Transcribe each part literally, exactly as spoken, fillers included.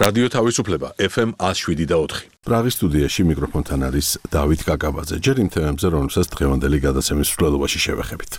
რადიო თავისუფლება ეფ ემ one oh seven და four. პრაღის სტუდიაში მიკროფონთან არის დავით კაკაბაძე. ჯერ იმ თემებზე, რომელსაც დღევანდელი გადაცემის მსვლელობაში შევეხებით.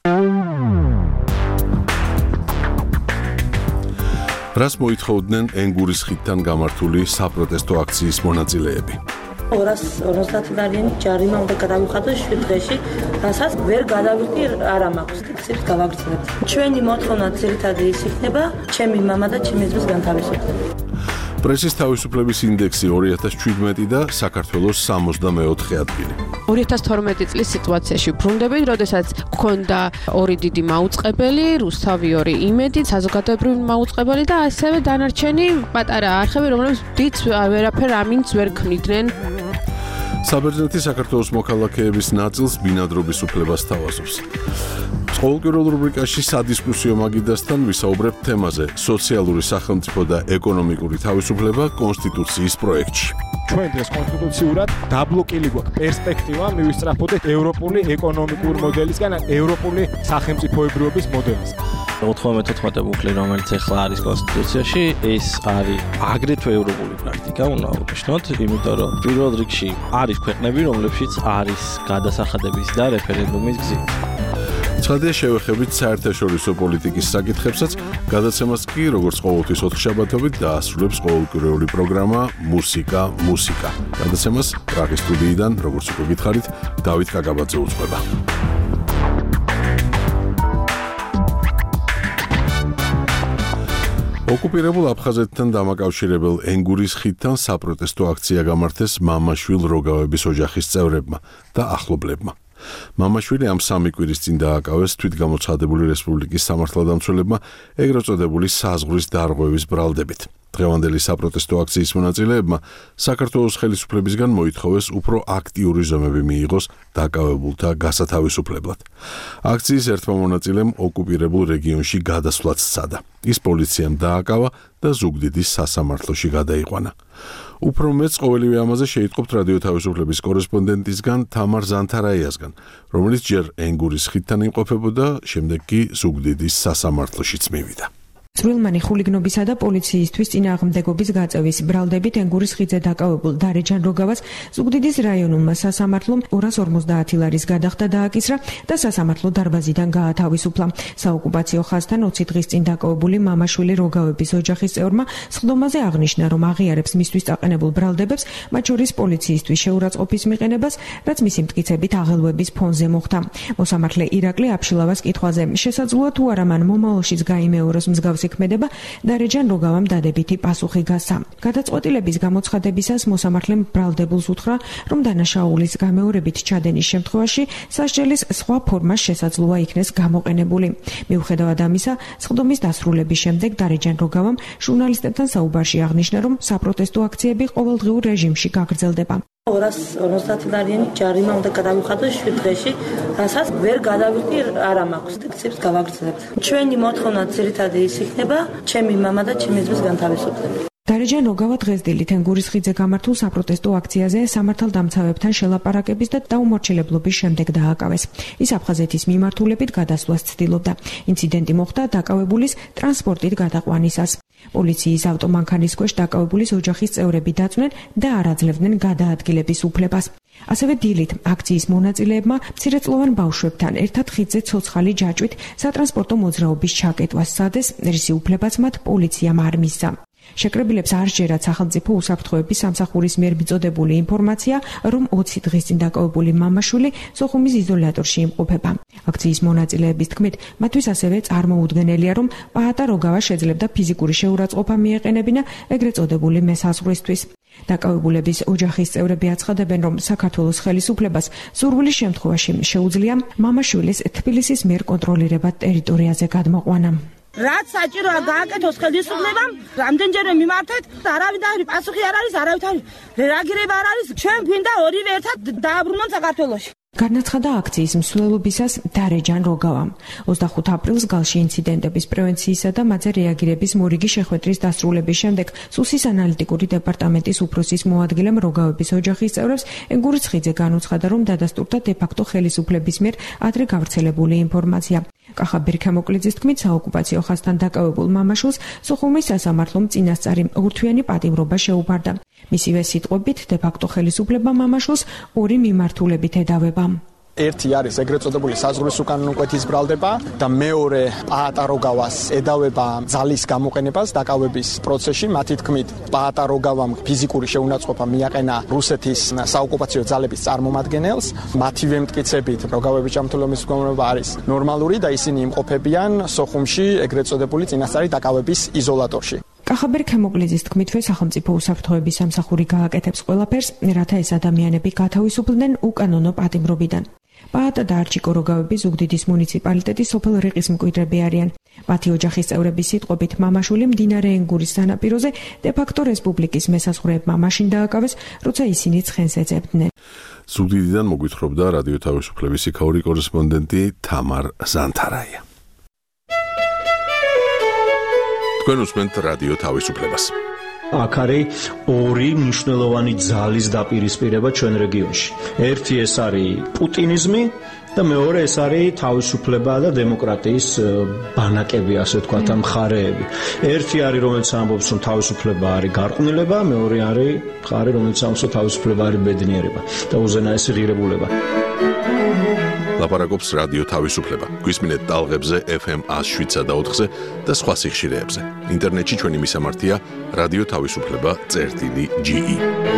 რას მოითხოვდნენ ენგურის ხიდთან გამართული საპროტესტო აქციის მონაწილეები? ორას ოცდაათი ჯარიმა უნდა გადავიხადოს შვიდ დღეში, რასაც ვერ გადავიხდი არა მაქვს ტექსტს გავაგრძელებთ. ჩვენი მოთხოვნა ძირითადად ის იქნება, ჩემი მამა და ჩემი ძმის განთავისუფლება. პრესის თავისუფლების ინდექსი ორი ათას შვიდმეტი და საქართველოს სამოცდამეოთხე ადგილი. ორი ათას თორმეტი წლის სიტუაციაში ბრუნდებით, როდესაც გქონდა ორი დიდი მაუწყებელი, რუსთავი ორი იმედი, საზოგადოებრივი მაუწყებელი და ასევე დანარჩენი პატარა არხები, რომლებიც დიდ ვერაფერ ამინდს ვერ ქმნიდნენ. საბერძნეთი საქართველოს მოქალაქეების ნაწილს ბინადრობის უფლებას თავაზობს. ყოველკვირეულ რუბრიკაში სადისკუსიო მაგიდასთან ვისაუბრებთ თემაზე სოციალური სახელმწიფო და ეკონომიკური თავისუფლება კონსტიტუციის პროექტში. ჩვენ დღეს კონსტიტუციურად დაბლოკილი გვაქვს პერსპექტივა მივისწრაფოდეთ ევროპული ეკონომიკური მოდელისგან ევროპული სახელმწიფოებრიობის მოდელისგან. ოთხმოცდამეთოთხმეტე ბუკლი, რომელიც ახლა არის კონსტიტუციაში, ეს არის აგრეთვე ევროპული პრაქტიკა, უნდა ვუჩნოთ, იმიტომ რომ პირველ რიგში არის ქვეყნები, რომლებშიც არის გადასახადების და რეფერენდუმის გზით. ცხადია შევეხებით საერთაშორისო პოლიტიკის საკითხებსაც, გადაცემას კი როგორც ყოველთვის ოთხშაბათობით დაასრულებს ყოველკვირეული პროგრამა მუსიკა მუსიკა. გადაცემას პრაღის სტუდიიდან, როგორც უკვე გითხარით, დავით კაკაბაძე უძღვება. ოკუპირებულ აფხაზეთთან დამაკავშირებელ ენგურის ხიდთან საპროტესტო აქცია გამართეს მამაშვილ როგავების ოჯახის წევრებმა და ახლობლებმა. მამაშვილი ამ სამი კვირის წინ დააკავეს თვითგამოცხადებული რესპუბლიკის სამართალდამცველებმა ეგრეთ წოდებული საზღვრის დარღვევის ბრალდებით. დღევანდელი საპროტესტო აქციის მონაწილეებმა საქართველოს ხელისუფლებისგან მოითხოვეს უფრო აქტიური ზომები მიიღოს დაკავებულთა გასათავისუფლებლად. აქციის ერთმა მონაწილემ ოკუპირებულ რეგიონში გადასვლაც სცადა. ის პოლიციამ დააკავა და ზუგდიდის სასამართლოში გადაიყვანა. უფრო მეც ყოველივე ამაზე შეიტყობთ რადიო თავისუფლების კორესპონდენტისგან თამარ ზანთარაიასგან, რომელიც ჯერ ენგურის ხიდთან იმყოფებოდა, შემდეგ კი ზუგდიდის სასამართლოშიც მივიდა. წვრილმანი ხულიგნობისა და პოლიციისთვის წინააღმდეგობის გაწევის ბრალდებით ენგურის ხიდზე დაკავებულ დარეჯან როგავას ზუგდიდის რაიონულმა სასამართლომ ორას ორმოცდაათი ლარის გადახდა დააკისრა და სასამართლო დარბაზიდან გაათავისუფლა. საოკუპაციო ხაზთან ოცი დღის წინ დაკავებული მამაშვილი როგავების ოჯახის წევრმა სხდომაზე აღნიშნა, რომ აღიარებს მისთვის წაყენებულ ბრალდებებს, მათ შორის პოლიციისთვის შეურაცხყოფის მიყენებას, რაც მისი მტკიცებით აღელვების ფონზე მოხდა. მოსამართლე ირაკლი აფშილავას კითხვაზე, შესაძლოა თუ არა მან მომავალშიც გაიმეოროს მსგავსი ქმედება დარეჯან როგავამ დადებითი პასუხი გასცა. გადაწყვეტილების გამოცხადებისას მოსამართლემ ბრალდებულს უთხრა, რომ დანაშაულის გამეორებით ჩადენის შემთხვევაში სასჯელის სხვა ფორმა შესაძლოა იქნეს გამოყენებული. მიუხედავად ამისა, სხდომის დასრულების შემდეგ დარეჯან როგავამ ჟურნალისტებთან საუბარში აღნიშნა, რომ საპროტესტო აქციები ყოველდღიურ რეჟიმში გაგრძელდება. ორას ოცდაათი ჯარიმა უნდა გადავიხადოს შვიდ დღეში, რასაც ვერ გადავიხდი არა მაქვს ტექსტს გავაგრძელებთ. ჩვენი მოთხოვნა ძირითადად ის იქნება, ჩემი მამა და ჩემი ძმის განთავისუფლება. დარეჯან როგავა დღეს დილით ენგურის ხიდზე გამართულ საპროტესტო აქციაზე სამართალდამცავებთან შელაპარაკების და დაუმორჩილებლობის შემდეგ დააკავეს. ის აფხაზეთის მიმართულებით გადასვლას ცდილობდა. ინციდენტი მოხდა დაკავებულის ტრანსპორტით გადაყვანისას. პოლიციის ავტომანქანის ქვეშ დაკავებულის ოჯახის წევრები დაწვნენ და არ აძლევდნენ გადაადგილების უფლებას. ასევე დილით აქციის მონაწილეებმა მცირეწლოვან ბავშვებთან ერთად ხიდზე ცოცხალი ჯაჭვით სატრანსპორტო მოძრაობის ჩაკეტვას სცადეს, რისი უფლებაც მათ პოლიციამ არ მისცა. შეკრებილებს არ სჯერათ სახელმწიფო უსაფრთხოების სამსახურის მიერ მიწოდებული ინფორმაცია, რომ ოცი დღის წინ დაკავებული მამაშვილი სოხუმის იზოლატორში იმყოფება. აქციის მონაწილეების თქმით, მათთვის ასევე წარმოუდგენელია, რომ პაატა როგავა შეძლებდა ფიზიკური შეურაცხყოფა მიეყენებინა ეგრეთ წოდებული მესაზღვრისთვის. დაკავებულების ოჯახის წევრები აცხადებენ, რომ საქართველოს ხელისუფლებას სურვილის შემთხვევაში შეუძლია მამაშვილის თბილისის მიერ კონტროლირებად ტერიტორიაზე გადმოყვანა. რაც საჭიროა გააკეთოს ხელისუფლებამ, რამდენჯერმე მიმართეთ, არავითარი პასუხი არ არის, არავითარი რეაგირება არ არის. ჩვენ გვინდა ორივე ერთად დააბრუნონ საქართველოში. განაცხადა აქციის მსვლელობისას დარეჯან როგავამ. ოცდახუთ აპრილს გალში ინციდენტების პრევენციისა და მათზე რეაგირების მორიგი შეხვედრის დასრულების შემდეგ სუსის ანალიტიკური დეპარტამენტის უფროსის მოადგილემ როგავების ოჯახის წევრებს ენგურიცხიძე განუცხადა, რომ დადასტურდა დე-ფაქტო ხელისუფლების მიერ ადრე გავრცელებული ინფორმაცია. კახა ბერქემოკლიძის თქმით, საოკუპაციო ხაზთან დაკავებულ მამაშვილს სოხუმის სასამართლომ წინასწარი ურთვიანი პატიმრობა შეუფარდა. მისივე სიტყვებით, დე-ფაქტო ხელისუფლება მამაშვილს ორი მიმართულებით ედავება. ერთი არის ეგრეთ წოდებული საზღვრის უკანონო კვეთის ბრალდება და მეორე პაატა როგავას ედავება ძალის გამოყენებას დაკავების პროცესში. მათი თქმით, პაატა როგავამ ფიზიკური შეუნაწყობა მიაყენა რუსეთის საოკუპაციო ძალების წარმომადგენელს. მათივე მტკიცებით, როგავების ჯანმრთელობის მდგომარეობა არის ნორმალური და ისინი იმყოფებიან სოხუმში ეგრეთ წოდებული წინასწარი დაკავების იზოლატორში. კახაბერ ქემოკლიძის თქმითვე სახელმწიფო უსაფრთხოების სამსახური გააკეთებს ყველაფერს, რათა ეს ადამიანები გათავისუფლდნენ უკანონო პატიმრობიდან. პაატა და არჩიკო როგავები ზუგდიდის მუნიციპალიტეტის სოფელ რიყის მკვიდრები არიან. მათი ოჯახის წევრების სიტყვებით, მამაშვილი მდინარე ენგურის სანაპიროზე დე-ფაქტო რესპუბლიკის მესაზღვრეებმა მაშინ დააკავეს, როცა ისინი ცხენს ეძებდნენ. ზუგდიდიდან მოგვითხრობდა რადიო თავისუფლების იქაური კორესპონდენტი თამარ ზანთარაია. თქვენ უსმენთ რადიო თავისუფლებას. აქ არის ორი მნიშვნელოვანი ძალის დაპირისპირება ჩვენ რეგიონში. ერთი ეს არის პუტინიზმი და მეორე ეს არის თავისუფლება და დემოკრატიის ბანაკები, ასე ვთქვათ, მხარეები. ერთი არის, რომელიც ამბობს, რომ თავისუფლება არის გარყვნილება, მეორე არის მხარე, რომელიც ამბობს, რომ თავისუფლება არის ბედნიერება და უზენაესი ღირებულება. ლაპარაკობს რადიო თავისუფლება. გვისმინეთ ტალღებზე ეფ ემ ას შვიდსა და ოთხზე და სხვა სიხშირეებზე. ინტერნეტში ჩვენი მისამართია რადიო თავისუფლება წერტილი ჯი ი.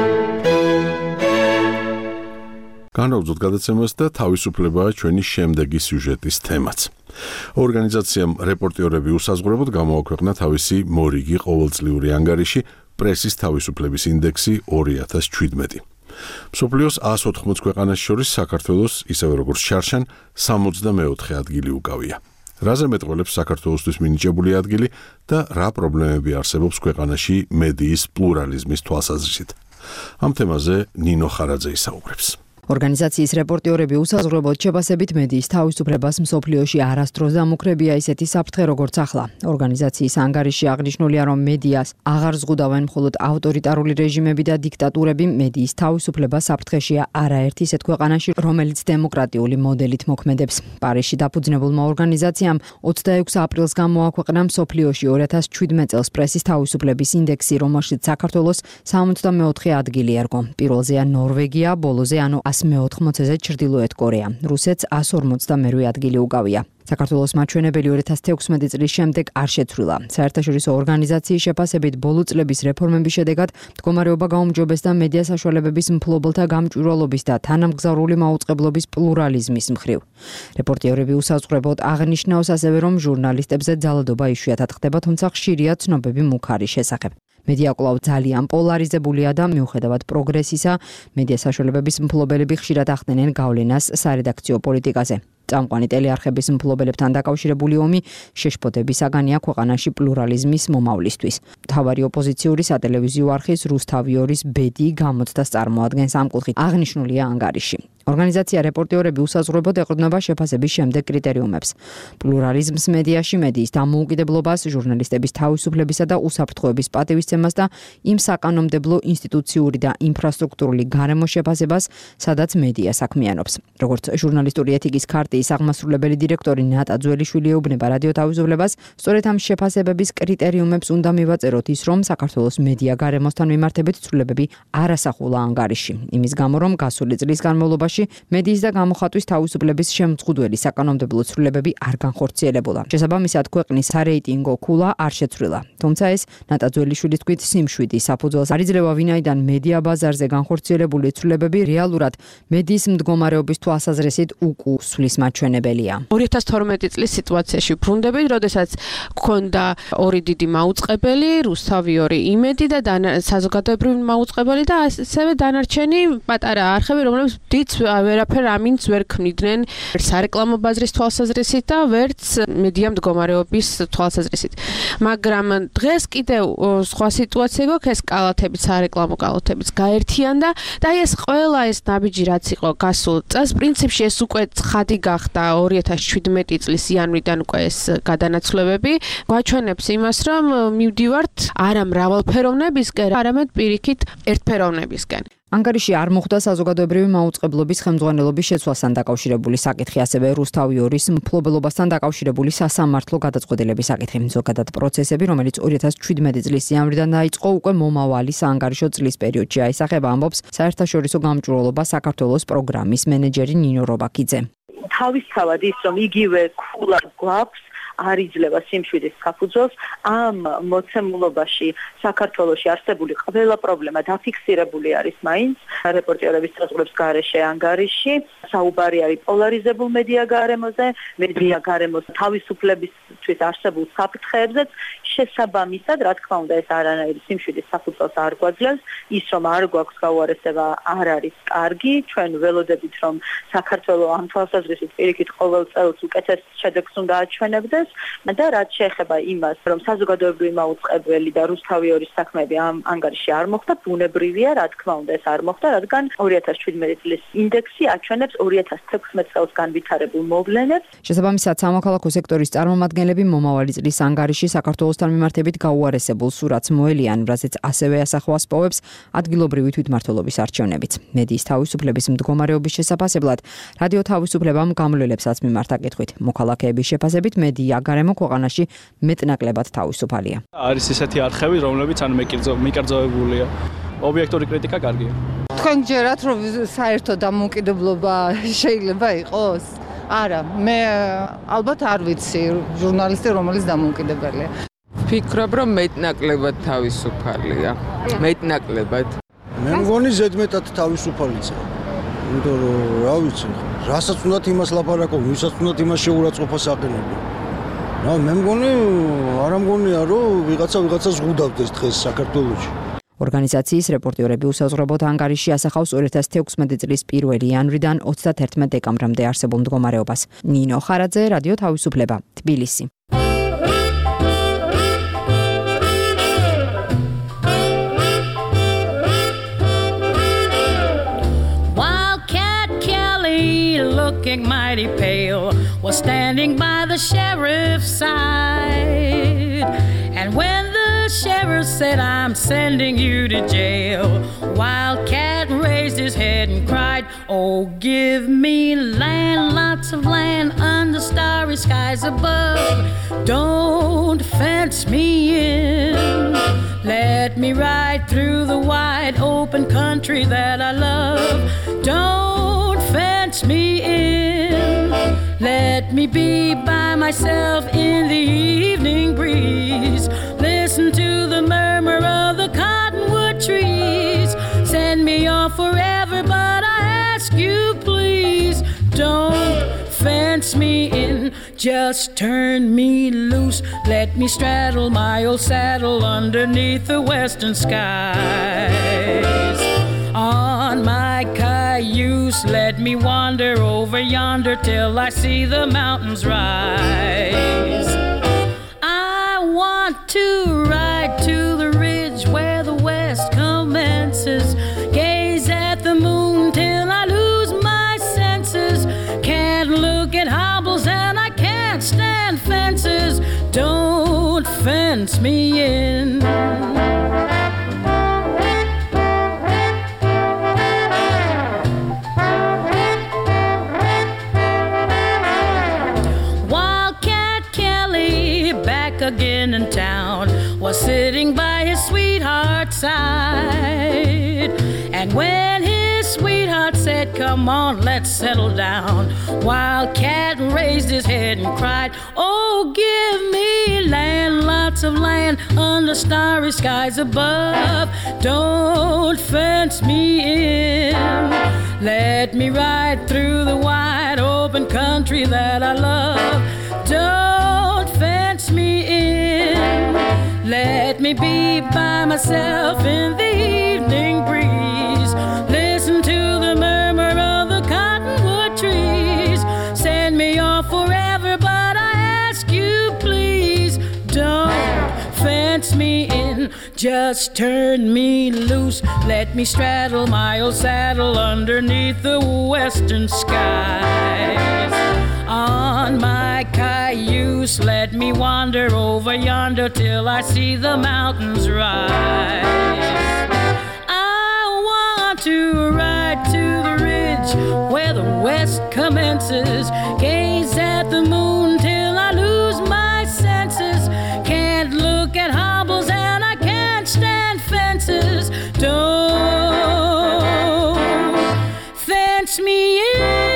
განვაგრძოთ გადაცემას და თავისუფლებაა ჩვენი შემდეგი სიუჟეტის თემაც. ორგანიზაციამ რეპორტიორები უსაზღვრებოდ გამოაქვეყნა თავისი მორიგი ყოველწლიური ანგარიში პრესის თავისუფლების ინდექსი ორი ათას შვიდმეტი. მსოფლიოს ას ოთხმოც ქვეყანას შორის საქართველოს, ისევე როგორც შარშან, სამოცდამეოთხე ადგილი უკავია. რაზე მეტყველებს საქართველოსთვის მინიჭებული ადგილი და რა პრობლემები არსებობს ქვეყანაში მედიის პლურალიზმის თვალსაზრისით. ამ თემაზე ნინო ხარაძე ისაუბრებს. ორგანიზაციის რეპორტიორები უსაზღვრებლად შეფასებით მედიის თავისუფლებას მსოფლიოში არასდროს დამუქრებია ისეთი საფრთხე როგორც ახლა. ორგანიზაციის ანგარიში აღნიშნულია, რომ მედიას აღარ ზღუდავენ მხოლოდ ავტორიტარული რეჟიმები და დიქტატურები, მედიის თავისუფლება საფრთხეშია არაერთ ისეთ ქვეყანაში, რომელიც დემოკრატიული მოდელით მოქმედებს. პარიზში დაფუძნებულმა ორგანიზაციამ ოცდაექვსი აპრილს გამოაქვეყნა მსოფლიოში ორი ათას შვიდმეტ წელს პრესის თავისუფლების ინდექსი, რომელშიც საქართველოს სამოცდამეოთხე ადგილი ერგო. პირველზეა ნორვეგია, ბოლოზე ანუ ას მეოთხმოცეზე ჩრდილოეთ კორეა. რუსეთს ას ორმოცდამერვე ადგილი უკავია. საქართველოს მაჩვენებელი ორი ათას თექვსმეტი წლის შემდეგ არ შეცვლილა. საერთაშორისო ორგანიზაციის შეფასებით ბოლო წლების რეფორმების შედეგად მდგომარეობა გაუმჯობეს და მედია საშუალებების მფლობელთა გამჭვირვალობის და თანამგზავრული მაუწყებლობის პლურალიზმის მხრივ. რეპორტიორები უსაზღვრებლად აღნიშნავს ასევე, რომ ჟურნალისტებზე ძალადობა იშვიათად ხდება, თუმცა ხშირია ცნობები მუქარის შესახებ. მედია კვლავ ძალიან პოლარიზებულია და მიუხედავად პროგრესისა, მედია საშუალებების მფლობელები ხშირად ახდენენ გავლენას სარედაქციო პოლიტიკაზე. წამყვანი ტელეარხების მფლობელებთან დაკავშირებული ომი შეშფოთების საგანია ქვეყანაში პლურალიზმის მომავლისთვის. მთავარი ოპოზიციური სატელევიზიო არხის რუსთავიორის ბედი გამოცდას წარმოადგენს ამ კუთხით აღნიშნულია ანგარიში. ორგანიზაცია რეპორტიორები უსაზღვრებლად ეყრდნობა შეფასების შემდეგ კრიტერიუმებს: პლურალიზმს მედიაში, მედიის დამოუკიდებლობას, ჟურნალისტების თავისუფლებისა და უსაფრთხოების პატივისცემას და იმ საკანონმდებლო ინსტიტუციური და ინფრასტრუქტურული გარემოს შეფასებას, სადაც მედია საქმიანობს. როგორც ჟურნალისტური ეთიკის ქარტიის აღმასრულებელი დირექტორი ნატა ძველიშვილი ეუბნება რადიო თავისუფლებას, სწორედ ამ შეფასებების კრიტერიუმებს უნდა მივაწეროთ ის, რომ საქართველოს მედია გარემოსთან მიმართებით ცვლილებები არ ასახულა ანგარიში. იმის გამო, რომ გასული წლის განმავლობაში მედიის და გამოხატვის თავისუფლების შემწყვდელი საკანონმდებლო ცვლილებები არ განხორციელებულა. შესაბამისად, ქვეყნის სარეიტინგო ქულა არ შეცვლილა. თუმცა ეს ნატა ძველიშვილის თქმით სიმშვიდის საფუძველს არ იძლევა, ვინაიდან მედია ბაზარზე განხორციელებული ცვლილებები რეალურად მედიის მდგომარეობის თვალსაზრისით უკუსვლის მაჩვენებელია. ორი ათას თორმეტი წლის სიტუაციაში ვბრუნდებით, როდესაც გქონდა ორი დიდი მაუწყებელი, რუსთავი ორი იმედი და საზოგადოებრივი მაუწყებელი და ასევე დანარჩენი პატარა არხები, რომლებიც დიდ ვერაფერ ამინც ვერ ქმნიდნენ სარეკლამო ბაზრის თვალსაზრისით და ვერც მედია მდგომარეობის თვალსაზრისით. მაგრამ დღეს კიდევ სხვა სიტუაცია გვაქვს, ეს კალათები, სარეკლამო კალათებიც გაერთიანდა და აი ეს ყველა ეს ნაბიჯი რაც იყო გასულ წელს, პრინციპში ეს უკვე ცხადი გახდა ორი ათას შვიდმეტი წლის იანვრიდან უკვე ეს გადანაცვლებები გვაჩვენებს იმას, რომ მივდივართ არა მრავალფეროვნებისკენ, არამედ პირიქით ერთფეროვნებისკენ. ანგარიში არ მოხდა საზოგადოებრივი მაუწყებლობის ხელმძღვანელობის შეცვლასთან დაკავშირებული საკითხი, ასევე რუსთავი ორის მფლობელობასთან დაკავშირებული სასამართლო გადაწყვეტილების საკითხი. ზოგადად პროცესები, რომელიც ორი ათას შვიდმეტი წლის იანვრიდან დაიწყო, უკვე მომავალი საანგარიშო წლის პერიოდში აისახება, ამბობს საერთაშორისო გამჭვირვალობა საქართველოს პროგრამის მენეჯერი ნინო რობაქიძე. თავისთავად ის, რომ იგივე ქულად გვაქვს არ იძლევა სიმშვიდის საფუძველს, ამ მოცემულობაში საქართველოში არსებული ყველა პრობლემა დაფიქსირებული არის მაინც რეპორტერების საზღვრებს გარეშე ანგარიში, საუბარი არის პოლარიზებულ მედია გარემოზე, მედია გარემოს თავისუფლებისთვის არსებულ საფრთხეებზეც, შესაბამისად, რა თქმა უნდა, ეს არანაირი სიმშვიდის საფუძველს არ გვაძლევს, ის რომ არ გვაქვს გაუარესება არ არის კარგი, ჩვენ ველოდებით რომ საქართველოს ამ თვალსაზრისით პირიქით ყოველ წელს უკეთეს შედეგს უნდა აჩვენებდეს და რაც შეეხება იმას, რომ საზოგადოებრივი მაუწყებელი და რუსთავი ორის საქმეები ამ ანგარიში არ მოხდა, ბუნებრივია, რა თქმა უნდა, ეს არ მოხდა, რადგან ორი ათას შვიდმეტი წლის ინდექსი აჩვენებს ორი ათას თექვსმეტ წელს განვითარებულ მოვლენებს. შესაბამისად, სამოქალაქო სექტორის წარმომადგენლები მომავალი წლის ანგარიში საქართველოსთან მიმართებით გაუარესებულ სურათს მოელიან, რასაც ასევე ასახვა სპოვებს ადგილობრივი თვითმმართველობის არჩევნებით. მედიის თავისუფლების მდგომარეობის შესაფასებლად რადიო თავისუფლებამ გამლელებსაც მიმართა კითხვით. მოქალაქეების შეფასებით მედია გარემო ქვეყანაში მეტნაკლებად თავისუფალია. არის ისეთი არხები, რომლებიც ან მიკერძოებულია. ობიექტური კრიტიკა კარგია. თქვენ გჯერათ, რომ საერთო დამოუკიდებლობა შეიძლება იყოს? არა, მე ალბათ არ ვიცი ჟურნალისტი რომელიც დამოუკიდებელია. ვფიქრობ, რომ მეტნაკლებად თავისუფალია. მეტნაკლებად. მე მგონი ზედმეტად თავისუფალია. იმიტომ რომ რა ვიცი, რასაც უნდათ იმას ლაპარაკობ, ვისაც უნდათ იმას შეურაცხყოფას აყენებენ. რა მე მგონი არ ამგონია რომ ვიღაცა ვიღაცას ზღუდავდეს დღეს საქართველოში. ორგანიზაციის რეპორტერები უსაზღვრობოდ ანგარიში ასახავს ორი ათას თექვსმეტი წლის პირველი იანვრიდან ოცდაათერთმეტ დეკემბრამდე არსებულ მდგომარეობას. ნინო ხარაძე, რადიო თავისუფლება, თბილისი. Looking mighty pale, was standing by the sheriff's side. And when the sheriff said, I'm sending you to jail, Wildcat raised his head and cried, oh, give me land, lots of land under starry skies above. Don't fence me in. Let me ride through the wide open country that I love. Don't fence me in. Let me be by myself in the evening breeze. Listen to the murmur of the cottonwood trees. Send me off forever, but I ask you please, don't fence me in. Just turn me loose. Let me straddle my old saddle underneath the western skies. On my cayuse, let me wander over yonder till I see the mountains rise. I want to ride to the ridge where the west commences. Gaze at the moon till I lose my senses. Can't look at hobbles and I can't stand fences. Don't fence me in. Again in town, was sitting by his sweetheart's side. And when his sweetheart said, come on, let's settle down, Wildcat raised his head and cried, oh, give me land, lots of land under starry skies above. Don't fence me in. Let me ride through the wide open country that I love. Don't fence me in. Let me be by myself in the evening breeze. Listen to the murmur of the cottonwood trees. Send me off forever, but I ask you please, don't fence me in. Just turn me loose. Let me straddle my old saddle underneath the western skies. On my cayuse, let me wander over yonder till I see the mountains rise. I want to ride to the ridge where the west commences. Gaze at the moon till I lose my senses. Can't look at hobbles and I can't stand fences. Don't fence me in.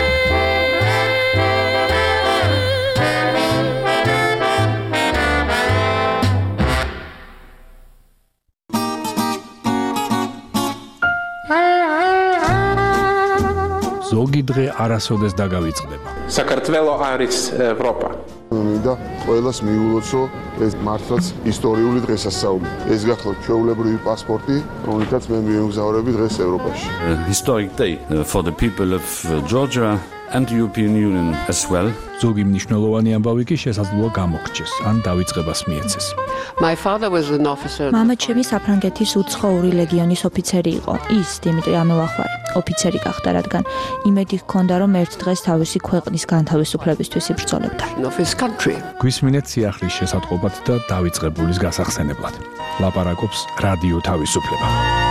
ზოგი დღე არასოდეს დაგავიწყდება. საქართველო არის ევროპა. მინდა ყველას მიულოცო ეს მართლაც ისტორიული დღესასწაული. ეს გახლავთ ჩვეულებრივი პასპორტი, რომელთაც მე მიემგზავრები დღეს ევროპაში. Historic day for the people of Georgia and the European Union as well. ზოგი მნიშვნელოვანი ამბავი კი შესაძლოა გამოგრჩეს, ან დავიწყებას მიეცეს. My father was an officer. მამა ჩემი საფრანგეთის უცხოური ლეგიონის ოფიცერი იყო. ის დიმიტრი ამელახვარი ოფიცერი გახდა, რადგან იმედი ჰქონდა, რომ ერთ დღეს თავისი ქვეყნის განთავისუფლებისთვის იბრძოლებდა. Of his country. გვისმინეთ სიახლის შესატყობად და დავიწყებულის გასახსენებლად. ლაპარაკობს რადიო თავისუფლება.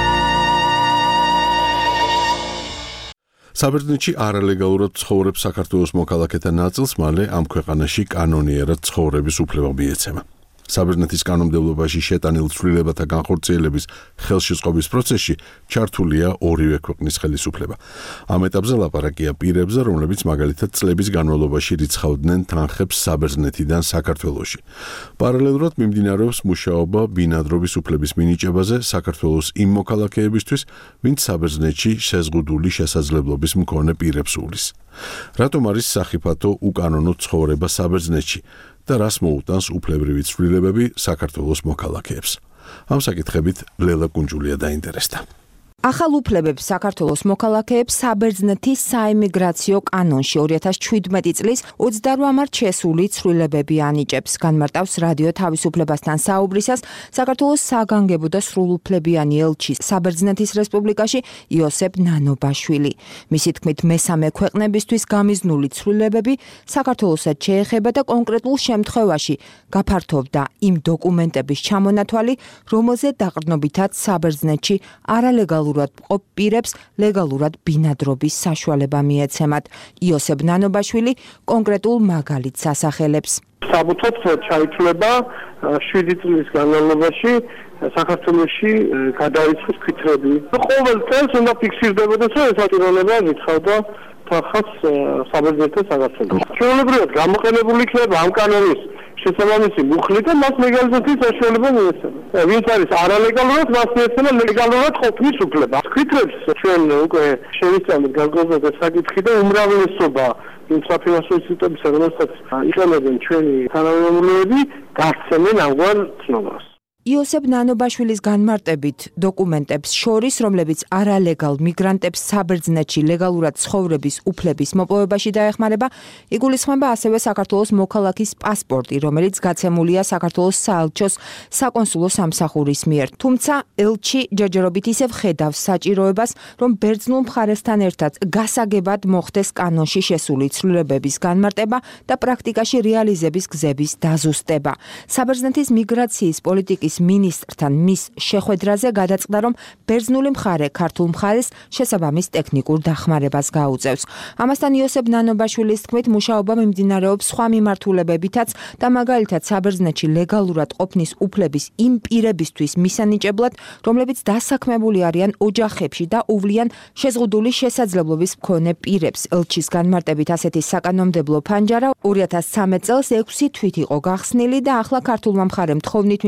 საბერძნეთში არალეგალურად ცხოვრებს საქართველოს მოქალაქეთა ნაწილს მალე ამ ქვეყანაში კანონიერად ცხოვრების უფლება მიეცემა. საბერძნეთის კანონმდებლობაში შეტანილ ცვლილებათა განხორციელების ხელშეწყობის პროცესში ჩართულია ორივე ქვეყნის ხელისუფლება. ამ ეტაპზე ლაპარაკია პირებზე, რომლებიც მაგალითად წლების განმავლობაში რიცხავდნენ თანხებს საბერძნეთიდან საქართველოში. პარალელურად მიმდინარეობს მუშაობა ბინადრობის უფლების მინიჭებაზე საქართველოს იმ მოქალაქეებისთვის, ვინც საბერძნეთში შეზღუდული შესაძლებლობის მქონე პირებს უვლის. რატომ არის სახიფათო უკანონო ცხოვრება საბერძნეთში? და რას მოუტანს უფლებრივი ცვლილებები საქართველოს მოქალაქეებს. ამ საკითხებით ლელა კუნჯულია დაინტერესდა. ახალ უფლებებს საქართველოს მოქალაქეებს საბერძნეთის საიმიგრაციო კანონში ორი ათას შვიდმეტი წლის ოცდაოთხ მარტს შესული ცვლილებები ანიჭებს. განმარტავს რადიო თავისუფლებასთან საუბრისას საქართველოს საგანგებო და სრულუფლებიანი ელჩი საბერძნეთის რესპუბლიკაში იოსებ ნანობაშვილი. მისი თქმით, მესამე ქვეყნებისთვის გამიზნული ცვლილებები საქართველოსაც შეეხება და კონკრეტულ შემთხვევაში გაფართოვდა იმ დოკუმენტების ჩამონათვალი, რომელზე დაყრდნობითაც საბერძნეთში არალეგალურად მყოფ პირებს ლეგალურად ბინადრობის საშუალება მიეცემათ. იოსებ ნანობაშვილი კონკრეტულ მაგალითს ასახელებს. საბუთად ჩაითვლება შვიდი წლის განმავლობაში საქართველოში გადაიწყოს კითხვები. ყოველ წელს უნდა ფიქსირდებოდეს, რომ ეს ატირონება რიცხავდა თანხას საბერძნეთთან საქართველოს. ჩვეულებრივად გამოყენებული იქნება ამ კანონის შესაბამისი მუხლი და მას ლეგალიზაციის საშუალება მიეცემა. ვინც არის არალეგალურად, მას მიეცემა ლეგალურად ყოფნის უფლება. კითხვებს ჩვენ უკვე შევისწავლეთ განსაკუთრებით საკითხი და უმრავლესობა იმ საფინანსო ინსტიტუტებისა, რომელსაც იყენებენ ჩვენი თანამემამულეები, გასცემენ ამგვარ ცნობას. იოსებ ნანობაშვილის განმარტებით დოკუმენტებს შორის, რომლებიც არალეგალ მიგრანტებს საბერძნეთში ლეგალურად ცხოვრების უფლების მოპოვებაში დაეხმარება, იგულისხმება ასევე საქართველოს მოქალაქის პასპორტი, რომელიც გაცემულია საქართველოს საელჩოს საკონსულო სამსახურის მიერ. თუმცა ელჩი ჯერჯერობით ისევ ხედავს საჭიროებას, რომ ბერძნულ მხარესთან ერთად გასაგებად მოხდეს კანონში შესული ცვლილებების განმარტება და პრაქტიკაში რეალიზების გზების დაზუსტება. საბერძნეთის მიგრაციის პოლიტიკის მინისტრთან მის შეხვედრაზე გადაწყდა, რომ ბერძნული მხარე ქართულ მხარეს შესაბამის ტექნიკურ დახმარებას გაუწევს. ამასთან იოსებ ნანობაშვილის თქმით, მუშაობა მიმდინარეობს სხვა მიმართულებებითაც და მაგალითად საბერძნეთში ლეგალურად ყოფნის უფლების იმ პირებისთვის მისანიჭებლად, რომლებიც დასაქმებული არიან ოჯახებში და უვლიან შეზღუდული შესაძლებლობის მქონე პირებს. ელჩის განმარტებით ასეთი საკანონმდებლო ფანჯარა ორი ათას ცხრამეტ წელს ექვსი თვით იყო გახსნილი და ახლა ქართულმა მხარემ თხოვნით მიმართა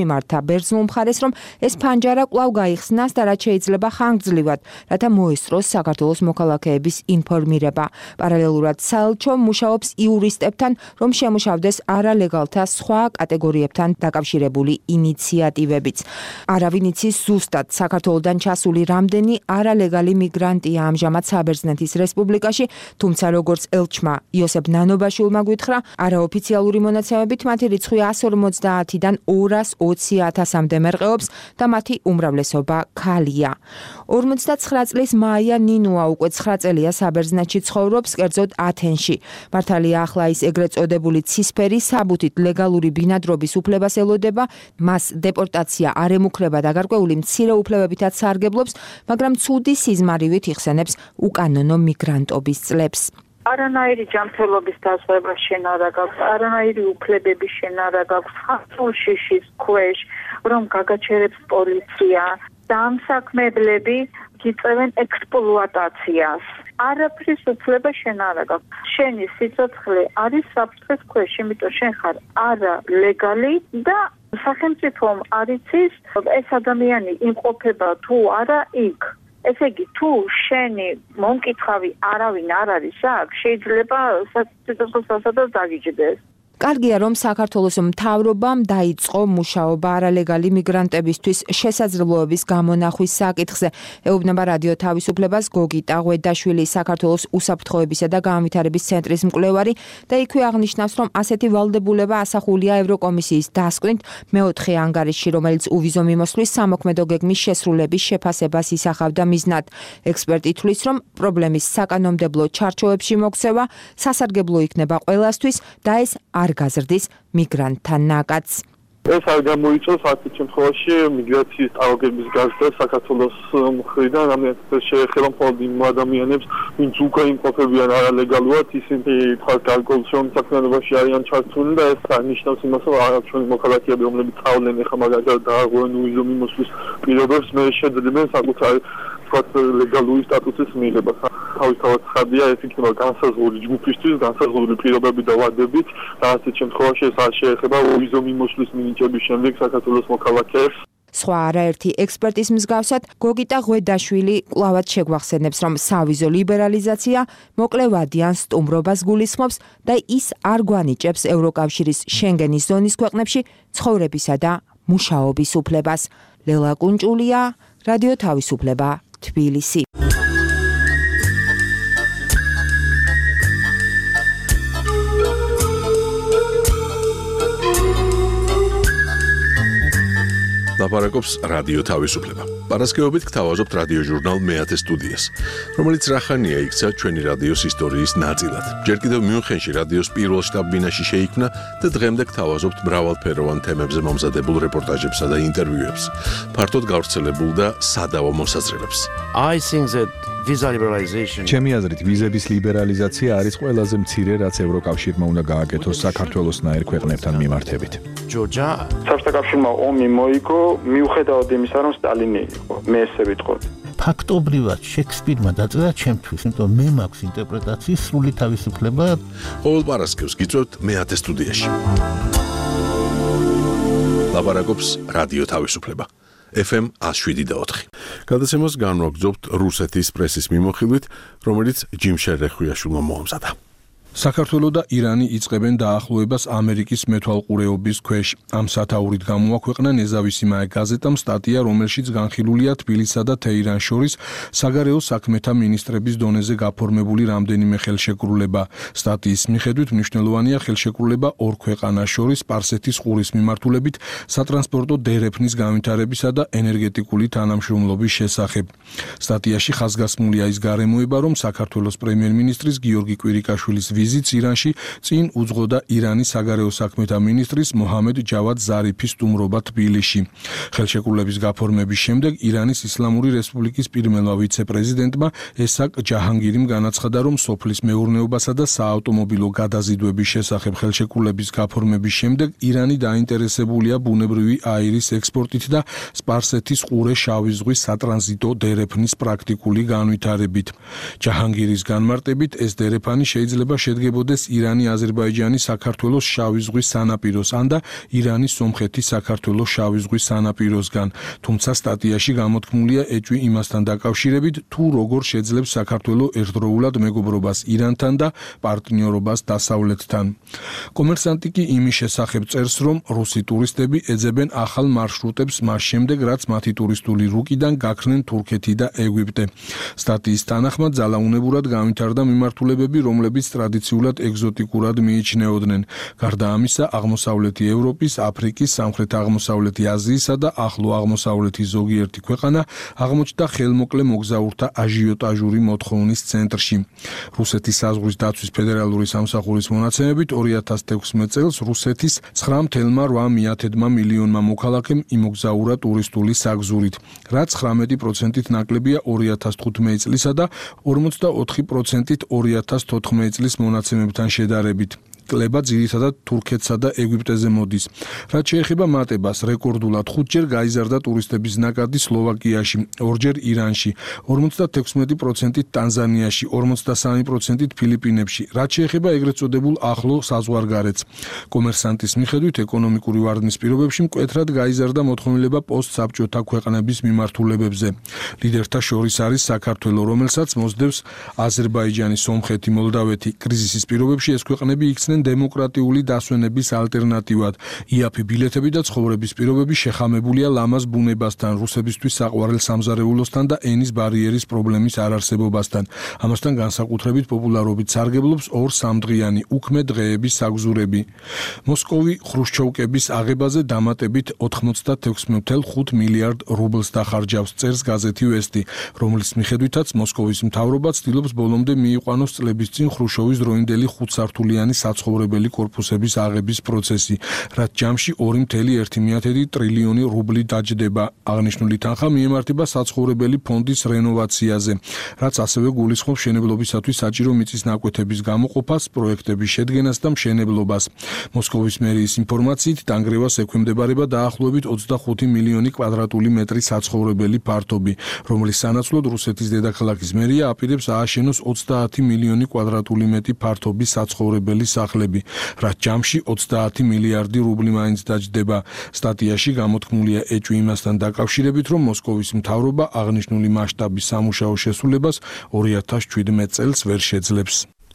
ბერძნულ მხარეს, რომ ეს ფანჯარა კვლავ გაიხსნას და რაც შეიძლება ხანგრძლივად, რათა მოესწროს საქართველოს მოქალაქეების ინფორმირება. პარალელურად საელჩო მუშაობს იურისტებთან, რომ შემუშავდეს არალეგალთა სხვა კატეგორიებთან დაკავშირებული ინიციატივებიც. არავინ იცის ზუსტად საქართველოდან ჩასული რამდენი არალეგალი მიგრანტია ამჟამად საბერძნეთის რესპუბლიკაში, თუმცა როგორც ელჩმა იოსებ ნანობაშვილმა გითხრა, არაოფიციალური მონაცემებით მათი რიცხვი εκατს ორმოცდაათიდან ორას ოცი ათასამდე მერყეობს და მათი უმრავლესობა ქალია. ორმოცდაცხრა წლის მაია ნინუა უკვე ცხრა წელია საბერძნეთში ცხოვრობს, კერძოდ ათენში. მართალია ახლა ის ეგრეთ წოდებული ცისფერი საბუთით ლეგალური ბინადრობის უფლებას ელოდება, მას დეპორტაცია არ ემუქრება და გარკვეული მცირე უფლებებითაც სარგებლობს, მაგრამ ცუდი სიზმარივით იხსენებს უკანონო მიგრანტობის წლებს. არანაირი ჯანმრთელობის დაზღვევა შენ არ აქვს, არანაირი უფლებები შენ არ აქვს, ხალხურ შიშის ქვეშ, რომ გაგაჩერებს პოლიცია, დამსაქმებლები გიწევენ ექსპლუატაციას. არაფრის უფლება შენ არ აქვს. შენი სიცოცხლე არის საფრთხის ქვეშ, იმიტომ შენ ხარ არალეგალი და სახელმწიფომ არ იცის ეს ადამიანი იმყოფება თუ არა იქ. ესე იგი, თუ შენი მომკითხავი არავინ არ არის აქ, შეიძლება სიცოცხლის დასადას დაგიჯდეს. კარგია, რომ საქართველოს მთავრობამ დაიწყო მუშაობა არალეგალი მიგრანტებისთვის შესაძლებლობების გამონახვის საკითხზე. ეუბნება რადიო თავისუფლებას გოგიტა ღვედაშვილი, საქართველოს უსაფრთხოებისა და განვითარების ცენტრის მკვლევარი და იქვე აღნიშნავს, რომ ასეთი ვალდებულება ასახულია ევროკომისიის დასკვნით მეოთხე ანგარიშში, რომელიც უვიზო მიმოსვლის სამოქმედო გეგმის შესრულების შეფასებას ისახავდა მიზნად. ექსპერტი თვლის, რომ პრობლემის საკანონმდებლო ჩარჩოებში მოქცევა სასარგებლო იქნება ყველასთვის და ეს არ გაზრდის მიგრანტთა ნაკადს. ეს არ გამოიწვევს ასეთ შემთხვევაში მიგრაციის ტალღების გაზრდა საქართველოს მხრიდან, რამაც შეეხება მხოლოდ იმ ადამიანებს, ვინც უკვე იმყოფებიან არალეგალურად, ისინი თქვა გარკვეულ შემოსაქმიანობაში არიან ჩართულნი და ეს აღნიშნავს იმას, რომ ჩვენი მოქალაქეები, რომლებიც წავლენ ეხლა მაგალითად დააღვევენ უვიზო მიმოსვლის პირობებს, მე შეძლებენ საკუთარი ლეგალური სტატუსის მიღებას. თავისთავად ხარდია ეს იქნება განსაზღვრული ჯგუფისთვის, განსაზღვრული პირობები და ვადებით, და ასეთ შემთხვევაში ეს არ შეეხება უვიზო მიმოსვლის მინიჭების შემდეგ საქართველოს მოქალაქეებს. სხვა არაერთი ექსპერტის მსგავსად, გოგიტა ღვედაშვილი კვლავად შეგვახსენებს, რომ სავიზო ლიბერალიზაცია მოკლე ვადიან სტუმრობას გულისხმობს და ის არ გვანიჭებს ევროკავშირის შენგენის ზონის ქვეყნებში ცხოვრებისა და მუშაობის უფლებას. ლელა კუნჭულია, რადიო თავისუფლება, თბილისი. ლაპარაკობს რადიო თავისუფლება. პარასკევობით გთავაზობთ რადიო ჟურნალ მეათე სტუდიას, რომელიც რახანია იქცა ჩვენი რადიოს ისტორიის ნაწილად. ჯერ კიდევ მიუნხენში რადიოს პირველ შტაბ-ბინაში შეიქმნა და დღემდე გთავაზობთ მრავალფეროვან თემებზე მომზადებულ რეპორტაჟებსა და ინტერვიუებს, ფართოდ გავრცელებულ და სადავო მოსაზრებებს. I think that visa liberalization ჩემი აზრით ვიზების ლიბერალიზაცია არის ყველაზე მცირე, რაც ევროკავშირმა უნდა გააკეთოს საქართველოსნაირ ქვეყნებთან მიმართებით. Georgia საბჭოთა კავშირმა ომი მოიგო მიუხედავად იმისა, რომ სტალინი იყო. მე ესე ვიტყოდი. ფაქტობრივად შექსპირმა დაწერა ჩემთვის, იმიტომ მე მაქვს ინტერპრეტაციის სრული თავისუფლება. ყოველ პარასკევს გიწევთ მეათე სტუდიაში. ლაპარაკობს რადიო თავისუფლება. ეფ ემ εκατს შვიდი და ოთხი. გადაცემას განვაგრძობთ რუსეთის პრესის მიმოხილვით, რომელიც ჯიმ შერეხვიაშვილმა მოამზადა. საქართველოს და ირანი იწყებენ დაახლოებას ამერიკის მეთვალყურეობის ქვეშ. ამ სათაურით გამოაქვეყნა ნეზავისიმაე გაზეტამ სტატია, რომელშიც განხილულია თბილისსა და თეირანს შორის საგარეო საქმეთა მინისტრების დონეზე გაფორმებული რამდენიმე ხელშეკრულება. სტატიის მიხედვით მნიშვნელოვანია ხელშეკრულება ორ ქვეყანას შორის სპარსეთის ყურის მიმართულებით სატრანსპორტო დერეფნის განვითარებისა და ენერგეტიკული თანამშრომლობის შესახებ. სტატიაში ხაზგასმულია ის გარემოება, რომ საქართველოს პრემიერ-მინისტრის გიორგი კვირიკაშვილის ვიზიტს ირანში წინ უძღოდა ირანის საგარეო საქმეთა მინისტრის მოჰამედ ჯავად ზარიფის სტუმრობა თბილისში. ხელშეკრულების გაფორმების შემდეგ ირანის ისლამური რესპუბლიკის პირველმა ვიცე-პრეზიდენტმა ესაკ ჯაჰანგირიმ განაცხადა, რომ სოფლის მეურნეობასა და საავტომობილო გადაზიდვების შესახებ ხელშეკრულების გაფორმების შემდეგ ირანი დაინტერესებულია ბუნებრივი აირის ექსპორტით და სპარსეთის ყურე შავი ზღვის სატრანზიტო დერეფნის პრაქტიკული განვითარებით. ჯაჰანგირის განმარტებით ეს დერეფანი შეიძლება შედგებოდეს ირანი, აზერბაიჯანი, საქართველოს შავი ზღვის სანაპიროს ან და ირანი, სომხეთი, საქართველოს შავი ზღვის სანაპიროსგან. თუმცა სტატიაში გამოთქმულია ეჭვი იმასთან დაკავშირებით, თუ როგორ შეძლებს საქართველოს ერთდროულად მეგობრობას ირანთან და პარტნიორობას დასავლეთთან. კომერსანტი კი იმის შესახებ წერს, რომ რუსი ტურისტები ეძებენ ახალ მარშრუტებს მას შემდეგ, რაც მათი ტურისტული რუკიდან გაქრნენ თურქეთი და ეგვიპტე. სტატიის თანახმად ძალაუნებურად განვითარდა მიმართულებები, რომლებიც ტრადიციულად ეგზოტიკურად მიიჩნეოდნენ. გარდა ამისა, აღმოსავლეთი ევროპის, აფრიკის, სამხრეთ-აღმოსავლეთი აზიისა და ახლო აღმოსავლეთის ზოგიერთი ქვეყანა აღმოჩნდა ხელმოკლე მოგზაურთა აჟიოტაჟური მოთხოვნის ცენტრში. რუსეთის საზღვრის დაცვის ფედერალური სამსახურის მონაცემებით ორი ათას თექვსმეტ წელს რუსეთის ცხრა ოცდაოთხ მილიონმა მოქალაქემ იმოგზაურა ტურისტული საგზურით, რაც ცხრამეტი პროცენტით ნაკლებია ორი ათას თხუთმეტი წლისა და ორმოცდაოთხი პროცენტით ორი ათას თოთხმეტი წლის მონაცემებთან შედარებით. კლება ძირითადად თურქეთსა და ეგვიპტეზე მოდის. რაც შეეხება მატებას, რეკორდულად ხუთჯერ გაიზარდა ტურისტების ნაკადი სლოვაკიაში, ორჯერ ირანში, ორმოცდათექვსმეტი პროცენტით ტანზანიაში, ორმოცდასამი პროცენტით ფილიპინებში. რაც შეეხება ეგრეთ წოდებულ ახლო საზღვარგარეთს. კომერსანტის მიხედვით, ეკონომიკური ვარდნის პირობებში მკვეთრად გაიზარდა მოთხოვნილება პოსტსაბჭოთა ქვეყნების მიმართულებებზე. ლიდერთა შორის არის საქართველო, რომელსაც მოსდევს აზერბაიჯანი, სომხეთი, მოლდავეთი. კრიზისის პირობებში ეს ქვეყნები იქცნენ დემოკრატიული დასვენების ალტერნატივად. იაფი ბილეთები და ცხოვრების პირობები შეხამებულია ლამაზ ბუნებასთან, რუსებისთვის საყვარელ სამზარეულოსთან და ენის ბარიერის პრობლემის არარსებობასთან. ამასთან განსაკუთრებით პოპულარობით სარგებლობს ორ-სამდღიანი უქმე დღეების საგზურები. მოსკოვი ხრუშჩოვკების აღებაზე დამატებით ოთხმოცდათექვსი целых ხუთ მილიარდ რუბლს დახარჯავს, წერს გაზეთი ვესტი, რომლის მიხედვითაც მოსკოვის მთავრობა ცდილობს ბოლომდე მიიყვანოს წლების წინ ხრუშჩოვის დროინდელი ხუთსართულიანი საცხოვრებელი კორპუსების აღების პროცესი, რაც ჯამში ორი целых ერთი დეცი ტრილიონი რუბლი დაჯდება. აღნიშნული თანხა მიემართება საცხოვრებელი ფონდის რენოვაციაზე, რაც ასევე გულისხმობს მშენებლობისათვის საჭირო მიწის ნაკვეთების გამოყოფას, პროექტების შედგენას და მშენებლობას. მოსკოვის მერიის ინფორმაციით, დანგრევას ექვემდებარება დაახლოებით ოცდახუთი მილიონი კვადრატული მეტრი საცხოვრებელი ფართობი, რომლის სანაცვლოდ რუსეთის დედაქალაქის მერია აპირებს ააშენოს ოცდაათი მილიონი კვადრატული მეტრი ფართობის საცხოვრებელი სახლები, რაც ჯამში ოცდაათი მილიარდი რუბლი მაინც დაჯდება. სტატიაში გამოთქმულია ეჭვი იმასთან დაკავშირებით, რომ მოსკოვის მთავრობა აღნიშნული მასშტაბის სამუშაო შესრულებას ორი ათას შვიდმეტ წელს ვერ შეძლებს.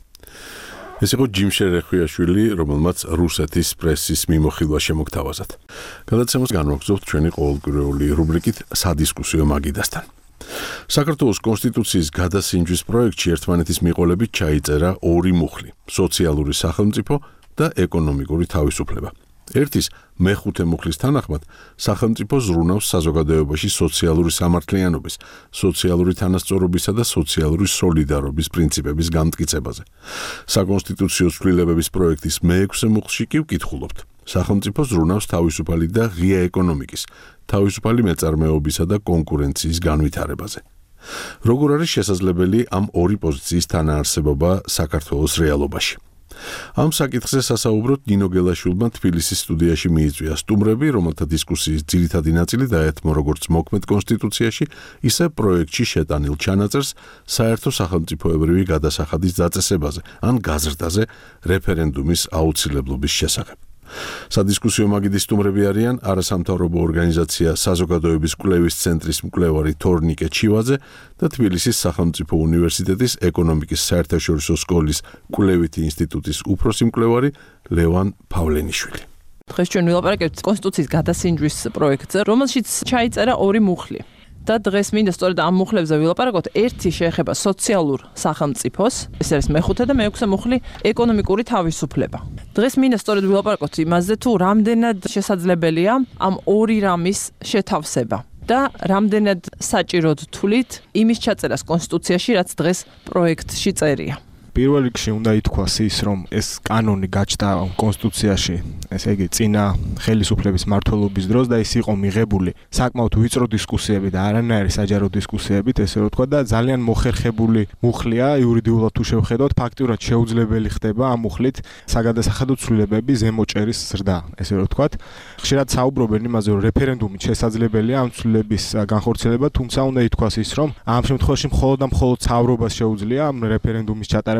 ეს იყო ჯიმშე რეხვიაშვილი, რომელმაც რუსეთის პრესის მიმოხილვა შემოგთავაზათ. გადაცემას განვაგრძობთ ჩვენი ყოველკვირეული რუბრიკით სადისკუსიო მაგიდასთან. საქართველოს კონსტიტუციის გადასინჯვის პროექტში ერთმანეთის მიყოლებით ჩაიწერა ორი მუხლი: სოციალური სახელმწიფო და ეკონომიკური თავისუფლება. ერთის მეხუთე მუხლის თანახმად სახელმწიფო ზრუნავს საზოგადოებაში სოციალური სამართლიანობის, სოციალური თანასწორობისა და სოციალური სოლიდარობის პრინციპების გამტკიცებაზე. საკონსტიტუციო ცვლილებების პროექტის მეექვსე მუხლში კი ვკითხულობთ: სახელმწიფო ზრუნავს თავისუფალი და ღია ეკონომიკის, თავისუფალი მეწარმეობისა და კონკურენციის განვითარებაზე. როგორ არის შესაძლებელი ამ ორი პოზიციის თანაარსებობა საქართველოს რეალობაში? ამ საკითხზე სასაუბროთ ნინო გელაშვილმა თბილისის სტუდიაში მიიწვია სტუმრები, რომელთა დისკუსიის ძირითადი ნაწილი დაეთმო როგორც მოქმედ კონსტიტუციაში, ისე პროექტში შეტანილ ჩანაწერს საერთო სახელმწიფოებრივი გადასახადის დაწესებაზე ან გაზრდაზე რეფერენდუმის აუცილებლობის შესახებ. სადისკუსიო მაგიდის სტუმრები არიან არასამთავრობო ორგანიზაცია საზოგადოების კვლევის ცენტრის მკვლევარი თორნიკე ჩივაძე და თბილისის სახელმწიფო უნივერსიტეტის ეკონომიკის საერთაშორისო სკოლის კვლევითი ინსტიტუტის უფროსი მკვლევარი ლევან პავლენიშვილი. დღეს ჩვენ ვილაპარაკებთ კონსტიტუციის გადასინჯვის პროექტზე, რომელშიც ჩაიწერა ორი მუხლი. და დღეს მინდა სწორედ ამ მუხლებზე ვილაპარაკოთ. ერთი შეეხება სოციალურ სახელმწიფოს, ეს არის მეხუთე და მეექვსე მუხლი ეკონომიკური თავისუფლება. დღეს მინდა სწორედ ვილაპარაკოთ იმაზე, თუ რამდენად შესაძლებელია ამ ორი რამის შეთავსება და რამდენად საჭიროდ თვლით იმის ჩაწერას კონსტიტუციაში, რაც დღეს პროექტში წერია. პირველ რიგში უნდა ითქვას ის, რომ ეს კანონი გაჩნდა კონსტიტუციაში, ესე იგი წინა ხელისუფლების მმართველობის დროს და ის იყო მიღებული საკმაოდ ვიწრო დისკუსიებით და არანაირი საჯარო დისკუსიებით, ესე რომ ვთქვა და ძალიან მოხერხებული მუხლია, იურიდიულად თუ შევხედოთ, ფაქტიურად შეუძლებელი ხდება ამ მუხლით საგადასახადო ცვლილებები ზემოჭერის ზრდა, ესე რომ ვთქვა. ხშირად საუბრობენ იმაზე, რომ რეფერენდუმით შესაძლებელია ამ ცვლილების განხორციელება, თუმცა უნდა ითქვას ის, რომ ამ შემთხვევაში მხოლოდ და მხოლოდ მთავრობას შეუძლია ამ რეფერენდუმის ჩატარება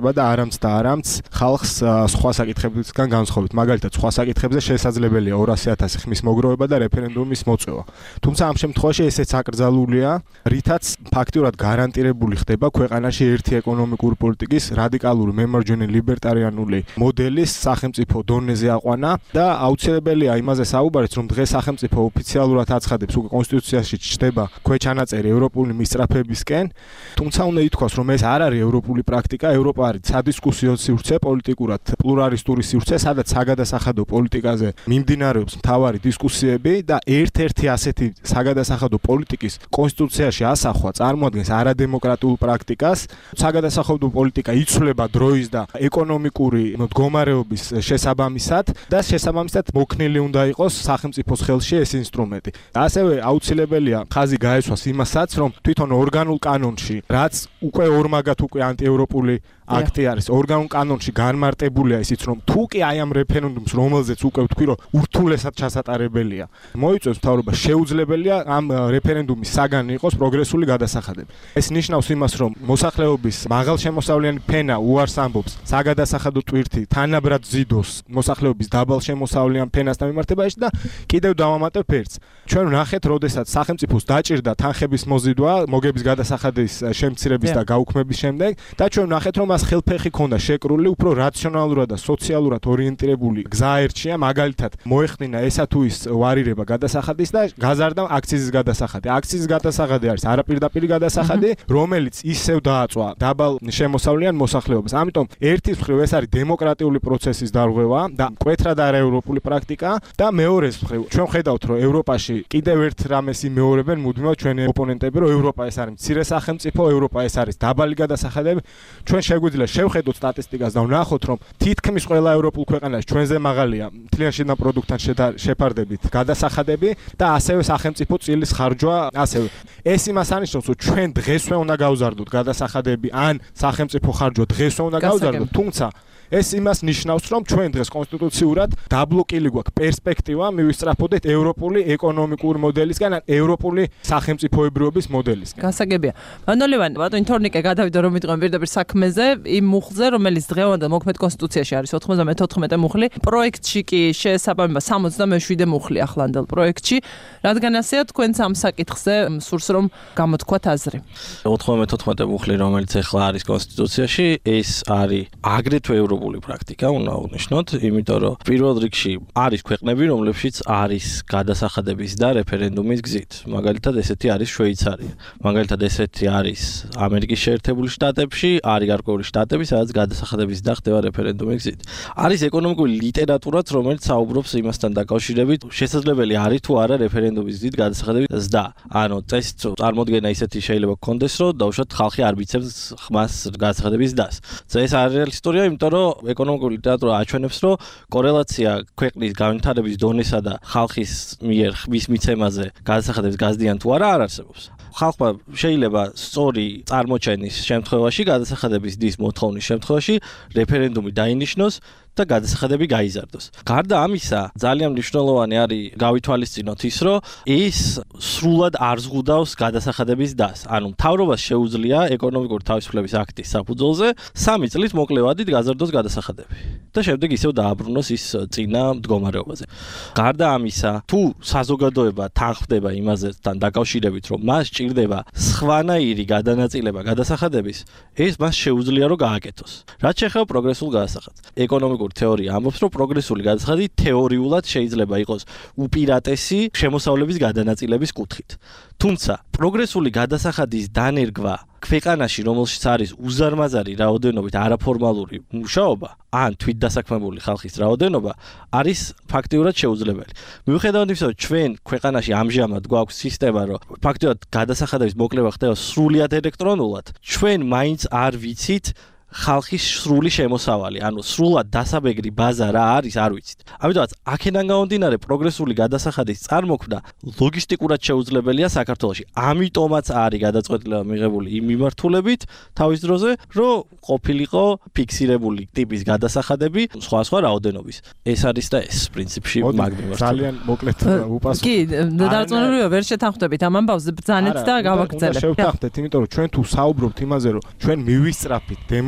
ეხება და არამც და არამც ხალხს სხვა საკითხებისგან განსხვავებით. მაგალითად, სხვა საკითხებზე შესაძლებელია ორასი ათასი ხმის მოგროვება და რეფერენდუმის მოწვევა. თუმცა ამ შემთხვევაში ესეც აკრძალულია, რითაც ფაქტიურად გარანტირებული ხდება ქვეყანაში ერთი ეკონომიკური პოლიტიკის რადიკალური მემარჯვენე ლიბერტარიანული მოდელის სახელმწიფო დონეზე აყვანა და აუცილებელია იმაზე საუბარიც, რომ დღეს სახელმწიფო ოფიციალურად აცხადებს, უკვე კონსტიტუციაში ჩნდება ქვეჩანაწერი ევროპული მისწრაფებისკენ, თუმცა უნდა ითქვას, რომ ეს არ არის ევროპული პრაქტიკა, ევროპა არის სადისკუსიო სივრცე, პოლიტიკურად პლურალისტური სივრცე, სადაც საგადასახადო პოლიტიკაზე მიმდინარეობს მთავარი დისკუსიები და ერთ-ერთი ასეთი საგადასახადო პოლიტიკის კონსტიტუციაში ასახვა წარმოადგენს არადემოკრატიულ პრაქტიკას. საგადასახადო პოლიტიკა იცვლება დროის და ეკონომიკური მდგომარეობის შესაბამისად და შესაბამისად მოქნილი უნდა იყოს სახელმწიფოს ხელში ეს ინსტრუმენტი. ასევე აუცილებელია ხაზი გაესვას იმასაც, რომ თვითონ ორგანულ კანონში, რაც უკვე ორმაგად უკვე ანტიევროპული აქტი არის, ორგანულ კანონში განმარტებულია ისიც, რომ თუ კი აი ამ რეფერენდუმს, რომელზეც უკვე ვთქვი, რომ ურთულესად ჩასატარებელია, მოიწევს მთავრობა, შეუძლებელია ამ რეფერენდუმის საგანი იყოს პროგრესული გადასახადები. ეს ნიშნავს იმას, რომ მოსახლეობის მაღალშემოსავლიანი ფენა უარს ამბობს საგადასახადო ტვირთი თანაბრად ზიდოს მოსახლეობის დაბალშემოსავლიან ფენასთან მიმართებაში და კიდევ დავამატებ ერთს. ჩვენ ვნახეთ, როდესაც სახელმწიფოს დაჭირდა თანხების მოზიდვა მოგების გადასახადის შემცირების და გაუქმების შემდეგ და ჩვენ ვნახეთ, რომ მას ხელფეხი ქონდა შეკრული, უფრო რაციონალურად და სოციალურად ორიენტირებული გზა ერჩია, მაგალითად მოეხდინა ესა თუ ის ვარირება გადასახადის და გაზარდა აქციზის გადასახადი. აქციზის გადასახადი არის არაპირდაპირი გადასახადი, რომელიც ისევ დააწვა დაბალ შემოსავლიან მოსახლეობას. ამიტომ ერთის მხრივ ეს არის დემოკრატიული პროცესის დარღვევა და მკვეთრად არაევროპული პრაქტიკა და მეორეს მხრივ ჩვენ ხედავთ, რომ ევროპაში კიდევ ერთ რამეს იმეორებენ მუდმივად ჩვენი ოპონენტები, რომ ევროპა ეს არის მცირე სახელმწიფო, ევროპა ეს არის დაბალი გადასახადები. ჩვენ შეგვიძლია შევხედოთ სტატისტიკას და ვნახოთ, რომ თითქმის ყველა ევროპულ ქვეყანაში ჩვენზე მაღალია მთლიან შინაგან პროდუქტთან შეფარდებით გადასახადები და ასევე სახელმწიფო წილის ხარჯვა ასევე. ეს იმას ანიშნავს, რომ ჩვენ დღესვე უნდა გავზარდოთ გადასახადები ან სახელმწიფო ხარჯვა დღესვე უნდა გავზარდოთ, თუმცა ეს იმას ნიშნავს, რომ ჩვენ დღეს კონსტიტუციურად დაბლოკილი გვაქვს პერსპექტივა მივისწრაფოდეთ ევროპული ეკონომიკური მოდელისგან ან ევროპული სახელმწიფოებრიობის მოდელისგან. გასაგებია. მანოლევან, ბატონი თორნიკე გადავიდა რომ მიტყვენ პირდაპირ საქმეზე, იმ მუხლზე, რომელიც დღევანდელ მოქმედ კონსტიტუციაში არის ოთხმოცდამეთოთხმეტე მუხლი, პროექტში კი შეესაბამება სამოცდამეშვიდე მუხლი ახლანდელ პროექტში, რადგან ასეა თქვენც ამ საკითხზე სურს რომ გამოთქვათ აზრი. ოთხმოცდამეთოთხმეტე მუხლი, რომელიც ახლა არის კონსტიტუციაში, ეს არის აგრეთვე ევროპული პრაქტიკა, უნდა აღნიშნოთ, იმიტომ რომ პირველ რიგში არის ქვეყნები, რომლებშიც არის გადასახადების და რეფერენდუმის გზით. მაგალითად, ესეთი არის შვეიცარია. მაგალითად, ესეთი არის ამერიკის შეერთებული შტატებში, არის გარკვეული შტატები, სადაც გადასახადების და ხდება რეფერენდუმის გზით. არის ეკონომიკური ლიტერატურაც, რომელიც საუბრობს იმასთან დაკავშირებით, შესაძლებელი არის თუ არა რეფერენდუმის გზით გადასახადების ზრდა. ანუ წესით წარმოდგენა ისეთი შეიძლება გქონდეს, რომ დაუშვათ ხალხი არ მიცემს ხმას გადასახადების ზრდას. ეს არის რეალური ისტორია, იმიტომ რომ ეკონომიკური ლიტერატურა აჩვენებს, რომ კორელაცია ქვეყნის განვითარების დონესა და ხალხის მიერ ხმის მიცემაზე გადასახადების გაზრდიან თუ არა არ არსებობს. ხალხმა შეიძლება სწორი წარმოჩენის შემთხვევაში, გადასახადების დის მოთხოვნის შემთხვევაში რეფერენდუმი დაინიშნოს და გადასახადები გაიზარდოს. გარდა ამისა, ძალიან მნიშვნელოვანი არის გავითვალისწინოთ ის, რომ ის სრულად არ ზღუდავს გადასახადების დას. ანუ მთავრობას შეუძლია ეკონომიკური თავისუფლების აქტის საფუძველზე სამი წლის მოკლევადით გაზარდოს გადასახადები და შემდეგ ისევ დააბრუნოს ის წინა მდგომარეობაზე. გარდა ამისა, თუ საზოგადოება თანხმდება იმასთან დაკავშირებით, რომ მას სჭირდება სხვანაირი გადანაწილება გადასახადების, ეს მას შეუძლია რომ გააკეთოს. რაც შეეხება პროგრესულ გადასახადს. ეკონომიკური თეორია ამბობს, რომ პროგრესული გადასახადი თეორიულად შეიძლება იყოს უპირატესი შემოსავლების გადანაწილების კუთხით. თუმცა პროგრესული გადასახადის დანერგვა ქვეყანაში, რომელშიც არის უზარმაზარი რაოდენობით არაფორმალური მუშაობა, ან თვითდასაქმებული ხალხის რაოდენობა, არის ფაქტიურად შეუძლებელი. მიუხედავად იმისა, რომ ჩვენ ქვეყანაში ამჟამად გვაქვს სისტემა, რომ ფაქტიურად გადასახადების მოკლება ხდება სრულიად ელექტრონულად, ჩვენ მაინც არ ვიცით ხალხის სრული შემოსავალი, ანუ სრულად დასაბეგრი ბაზა რა არის, არ ვიცით. ამიტომაც აქედან გამომდინარე პროგრესული გადასახადის წარმოქმნა ლოგისტიკურად შეუძლებელია საქართველოში. ამიტომაც არის გადაწყვეტილება მიღებული იმ მიმართულებით თავის დროზე, რომ ყოფილიყო ფიქსირებული ტიპის გადასახადები სხვა სხვა რაოდენობის. ეს არის და ეს პრინციპში მაგნიმორ. ძალიან მოკლედ უპასუხო. კი, დარწმუნებია ვერ შეთანხმდებით ამ ამბავს, ბრძანეთ და გავაგრძელებ. შევთანხმდეთ, იმიტომ რომ ჩვენ თუ საუბრობთ იმაზე, რომ ჩვენ მივისწრაფით დემო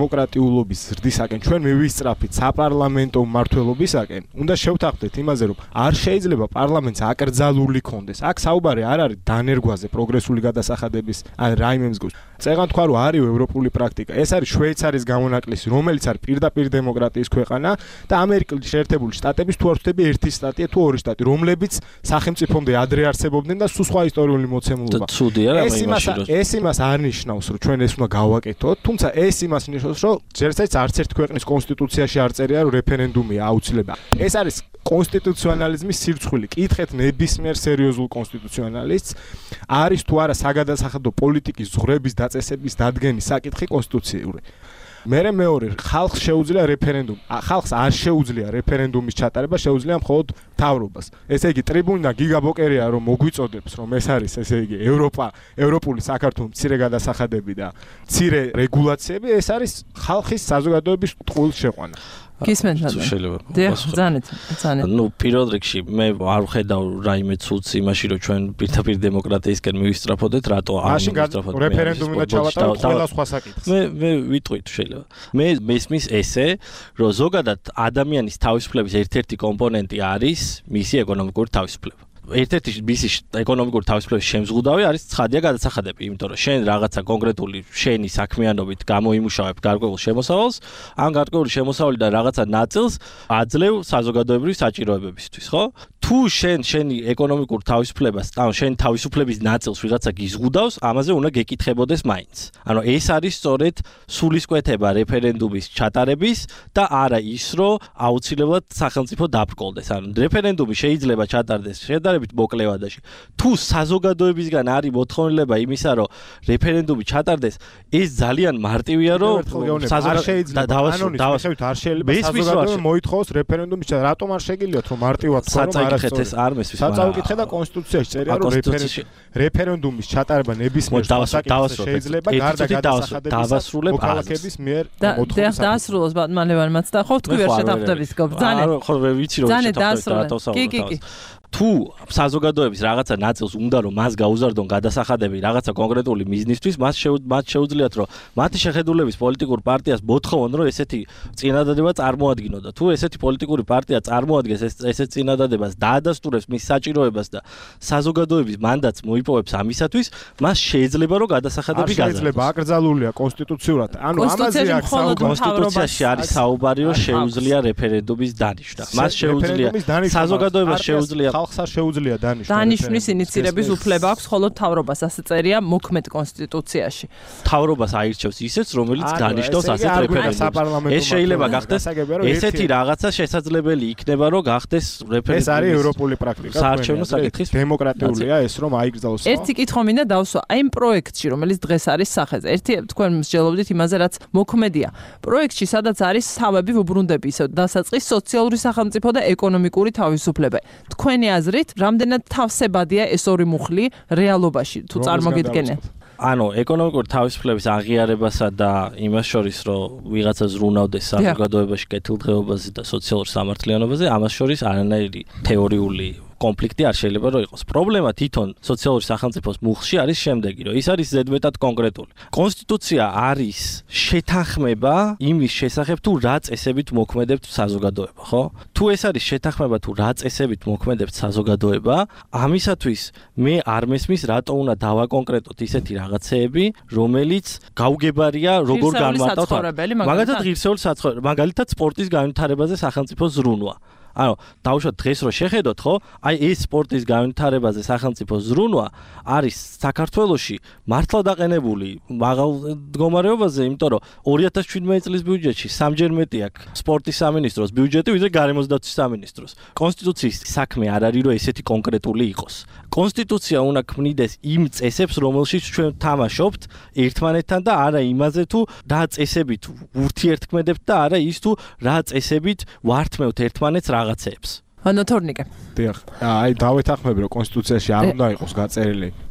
დემოკრატიულობის ზრდისაკენ ჩვენ მივისწრაფით საპარლამენტო მმართველობისაკენ, უნდა შევთანხმდეთ იმაზე, რომ არ შეიძლება პარლამენტს აკრძალული კონდეს. აქ საუბარი არ არის დანერგვაზე, პროგრესული გადასახადების ან რაიმე მსგავს. წეგან თქვა, რომ არის ევროპული პრაქტიკა. ეს არის შვეიცარიის გამონაკლისი, რომელიც არის პირდაპირ დემოკრატიის ქვეყანა და ამერიკის შეერთებული შტატების თუ არ ვთქვი ერთი შტატია თუ ორი შტატი, რომლებიც სახელმწიფომდე ადრე არსებობდნენ და სულ სხვა ისტორიული მოცემულობა. ეს იმას ეს იმას არ ნიშნავს, რომ ჩვენ ეს უნდა გავაკეთოთ, თუმცა ეს იმას ნიშნავს, რომ ჯერჯერობით არც ერთ ქვეყნის კონსტიტუციაში არ წერია, რომ რეფერენდუმია აუცილებელი. ეს არის კონსტიტუციონალიზმის სირცხვილი. კითხეთ ნებისმიერ სერიოზულ კონსტიტუციონალისტს, არის თუ არა საგადასახადო პოლიტიკის ზღვრების დაწესების დადგენის საკითხი კონსტიტუციური. მერე მეორე, ხალხს შეუძლია რეფერენდუმი. ხალხს არ შეუძლია რეფერენდუმის ჩატარება, შეუძლია მხოლოდ მთავრობას. ესე იგი, ტრიბუნა გიგაბოკერია რომ მოგვიწოდებს, რომ ეს არის, ესე იგი, ევროპა, ევროპული საქართველოს მცირე გადასახადები და მცირე რეგულაციები, ეს არის ხალხის საზოგადოების ტყუილ შეყვანა. გისმენთ რა შეიძლება. დიახ, ძანეთ, ძანეთ. ნუ პირველ რიგში მე არ ვხედავ რაიმე ცუდს იმაში, რომ ჩვენ პირდაპირ დემოკრატიისკენ მივისწრაფოდეთ, რატო არ მივისწრაფოდეთ. რეფერენდუმი და ჩავატაროთ ყველა სხვა საკითხს. მე მე ვიტყვით შეიძლება. მე მესმის ესე, რომ ზოგადად ადამიანის თავისუფლების ერთ-ერთი კომპონენტი არის მისი ეკონომიკური თავისუფლება. ერთ-ერთი მისი ეკონომიკური თავისუფლების შემზღუდავი არის ცხადია გადასახადები, იმიტომ რომ შენ რაღაცა კონკრეტული შენი საქმიანობით გამოიმუშავებ გარკვეულ შემოსავალს, ან გარკვეული შემოსავალიდან რაღაცა ნაწილს აძლევ საზოგადოებრივი საჭიროებებისთვის, ხო? თუ შენ შენი ეკონომიკურ თავისუფლებას, ან შენ თავისუფლების ნაწილს ვიღაცა გიზღუდავს, ამაზე უნდა გეკითხებოდეს მაინც. ანუ ეს არის სწორედ სულისკვეთება რეფერენდუმის ჩატარების და არა ის, რომ აუცილებლად სახელმწიფო დაბრკოლდეს. ანუ რეფერენდუმი შეიძლება ჩატარდეს შედარებით მოკლე ვადაში. თუ საზოგადოებისგან არის მოთხოვნილება იმისა, რომ რეფერენდუმი ჩატარდეს, ეს ძალიან მარტივია, რომ საზოგადოება დავასრულოთ, არ შეიძლება საზოგადოება მოითხოვოს რეფერენდუმის ჩატარება. რატომ არ შეგიძლიათ რომ მარტივად თქვა, რომ ეს არ მესმის. საწაუკითხე და კონსტიტუციაში წერია, რომ რეფერენდუმის ჩატარება ნებისმიერ საკითხზე შეიძლება გარდა გადასახადების მოქალაქეების მიერ მოთხოვნა. და დაასრულოს ბატონ ლევანმაც და ხო თქვი ვერ შეთანხმდებით გობ. ძანეთ. ხო მე ვიცი რომ შეთანხმდებით. კი, კი, კი. თუ საზოგადოების რაღაცა ნაწილს უნდა რომ მას გაუზარდონ გადასახადები რაღაცა კონკრეტული მიზნისთვის, მას მათ შეუძლიათ რომ მათი შეხედულების პოლიტიკურ პარტიას მოთხოვონ რომ ესეთი წინადადება წარმოადგინონ და თუ ესეთი პოლიტიკური პარტია წარმოადგენს ესეთ წინადადებას და ადასტურებს მის საჭიროებას და საზოგადოების მანდატს მოიპოვებს ამისათვის, მას შეიძლება რომ გადასახადები გაზარდოს. შეიძლება აკრძალულია კონსტიტუციურად. ანუ ამაზე აქ კონსტიტუციაში არის საუბარი რომ შეუძლია რეფერენდუმის დანიშნა. მას შეუძლია საზოგადოებას შეუძლია ხალხს არ შეუძლია დანიშნოს. დანიშნვის ინიციირების უფლება აქვს მხოლოდ მთავრობას, ასე წერია მოქმედ კონსტიტუციაში. მთავრობას აირჩევს ისეც, რომელიც დანიშნავს ასეთ რეფერენდუმს. ეს შეიძლება გახდეს ესეთი რაღაცა შესაძლებელი იქნება, რომ გახდეს რეფერენდუმი. ეს არის ევროპული პრაქტიკა. საარჩევნო საკითხის დემოკრატიულია ეს, რომ აიგრძელოს. ერთი კითხვა მინდა დავსვა, აი იმ პროექტში, რომელიც დღეს არის სახეზე. ერთი თქვენ მსჯელობდით იმაზე, რაც მოქმედია. პროექტში, სადაც არის თავები უბრუნდები, ისე დასაწყის სოციალური სახელმწიფო და ეკონომიკური თავისუფლება. თქვენი აზრით, რამდენად თავსებადია ეს ორი მუხლი რეალობაში, თუ წარმოგიდგენთ? ანუ ეკონომიკური თავისუფლების აღიარებასა და იმას შორის, რომ ვიღაცა ზრუნავდეს საზოგადოებაში კეთილდღეობაზე და სოციალურ სამართლიანობაზე, ამას შორის არანაირი თეორიული კონფლიქტი არ შეიძლება რომ იყოს. პრობლემა თვითონ სოციალური სახელმწიფოს მუხლში არის შემდეგი, რომ ის არის ზედმეტად კონკრეტული. კონსტიტუცია არის შეთანხმება იმის შესახებ, თუ რა წესებით მოქმედებთ საზოგადოება, ხო? თუ ეს არის შეთანხმება, თუ რა წესებით მოქმედებთ საზოგადოება, ამისათვის მე არ მესმის, რატო უნდა დავაკონკრეტოთ ისეთი რაღაცეები, რომელიც გაუგებარია როგორ განმარტავთ. მაგალითად ღირსეული საცხოვრებელი, მაგალითად სპორტის განვითარებაზე სახელმწიფოს ზრუნვა. ანუ დავუშვათ დღეს რო შეხედოთ, ხო? აი ეს სპორტის განვითარებაზე სახელმწიფოს ზრუნვა არის საქართველოში მართლა დაყენებული მაღალ მდგომარეობაზე, იმიტომ რომ ორი ათას შვიდმეტი წლის ბიუჯეტში სამჯერ მეტი აქვს სპორტის სამინისტროს ბიუჯეტი, ვიდრე გარემოსდაცვის სამინისტროს. კონსტიტუციის საქმე არ არის რომ ესეთი კონკრეტული იყოს. კონსტიტუცია უნდა ქმნიდეს იმ წესებს, რომელშიც ჩვენ თამაშობთ ერთმანეთთან და არა იმაზე თუ რა წესებით ურთიერთქმედებთ და არა ის თუ რა წესებით ვართმევთ ერთმანეთს რაღაცეებს. ანუ თორნიკე. დიახ. აი დავეთანხმები რომ კონსტიტუციაში არ უნდა იყოს გაწერილი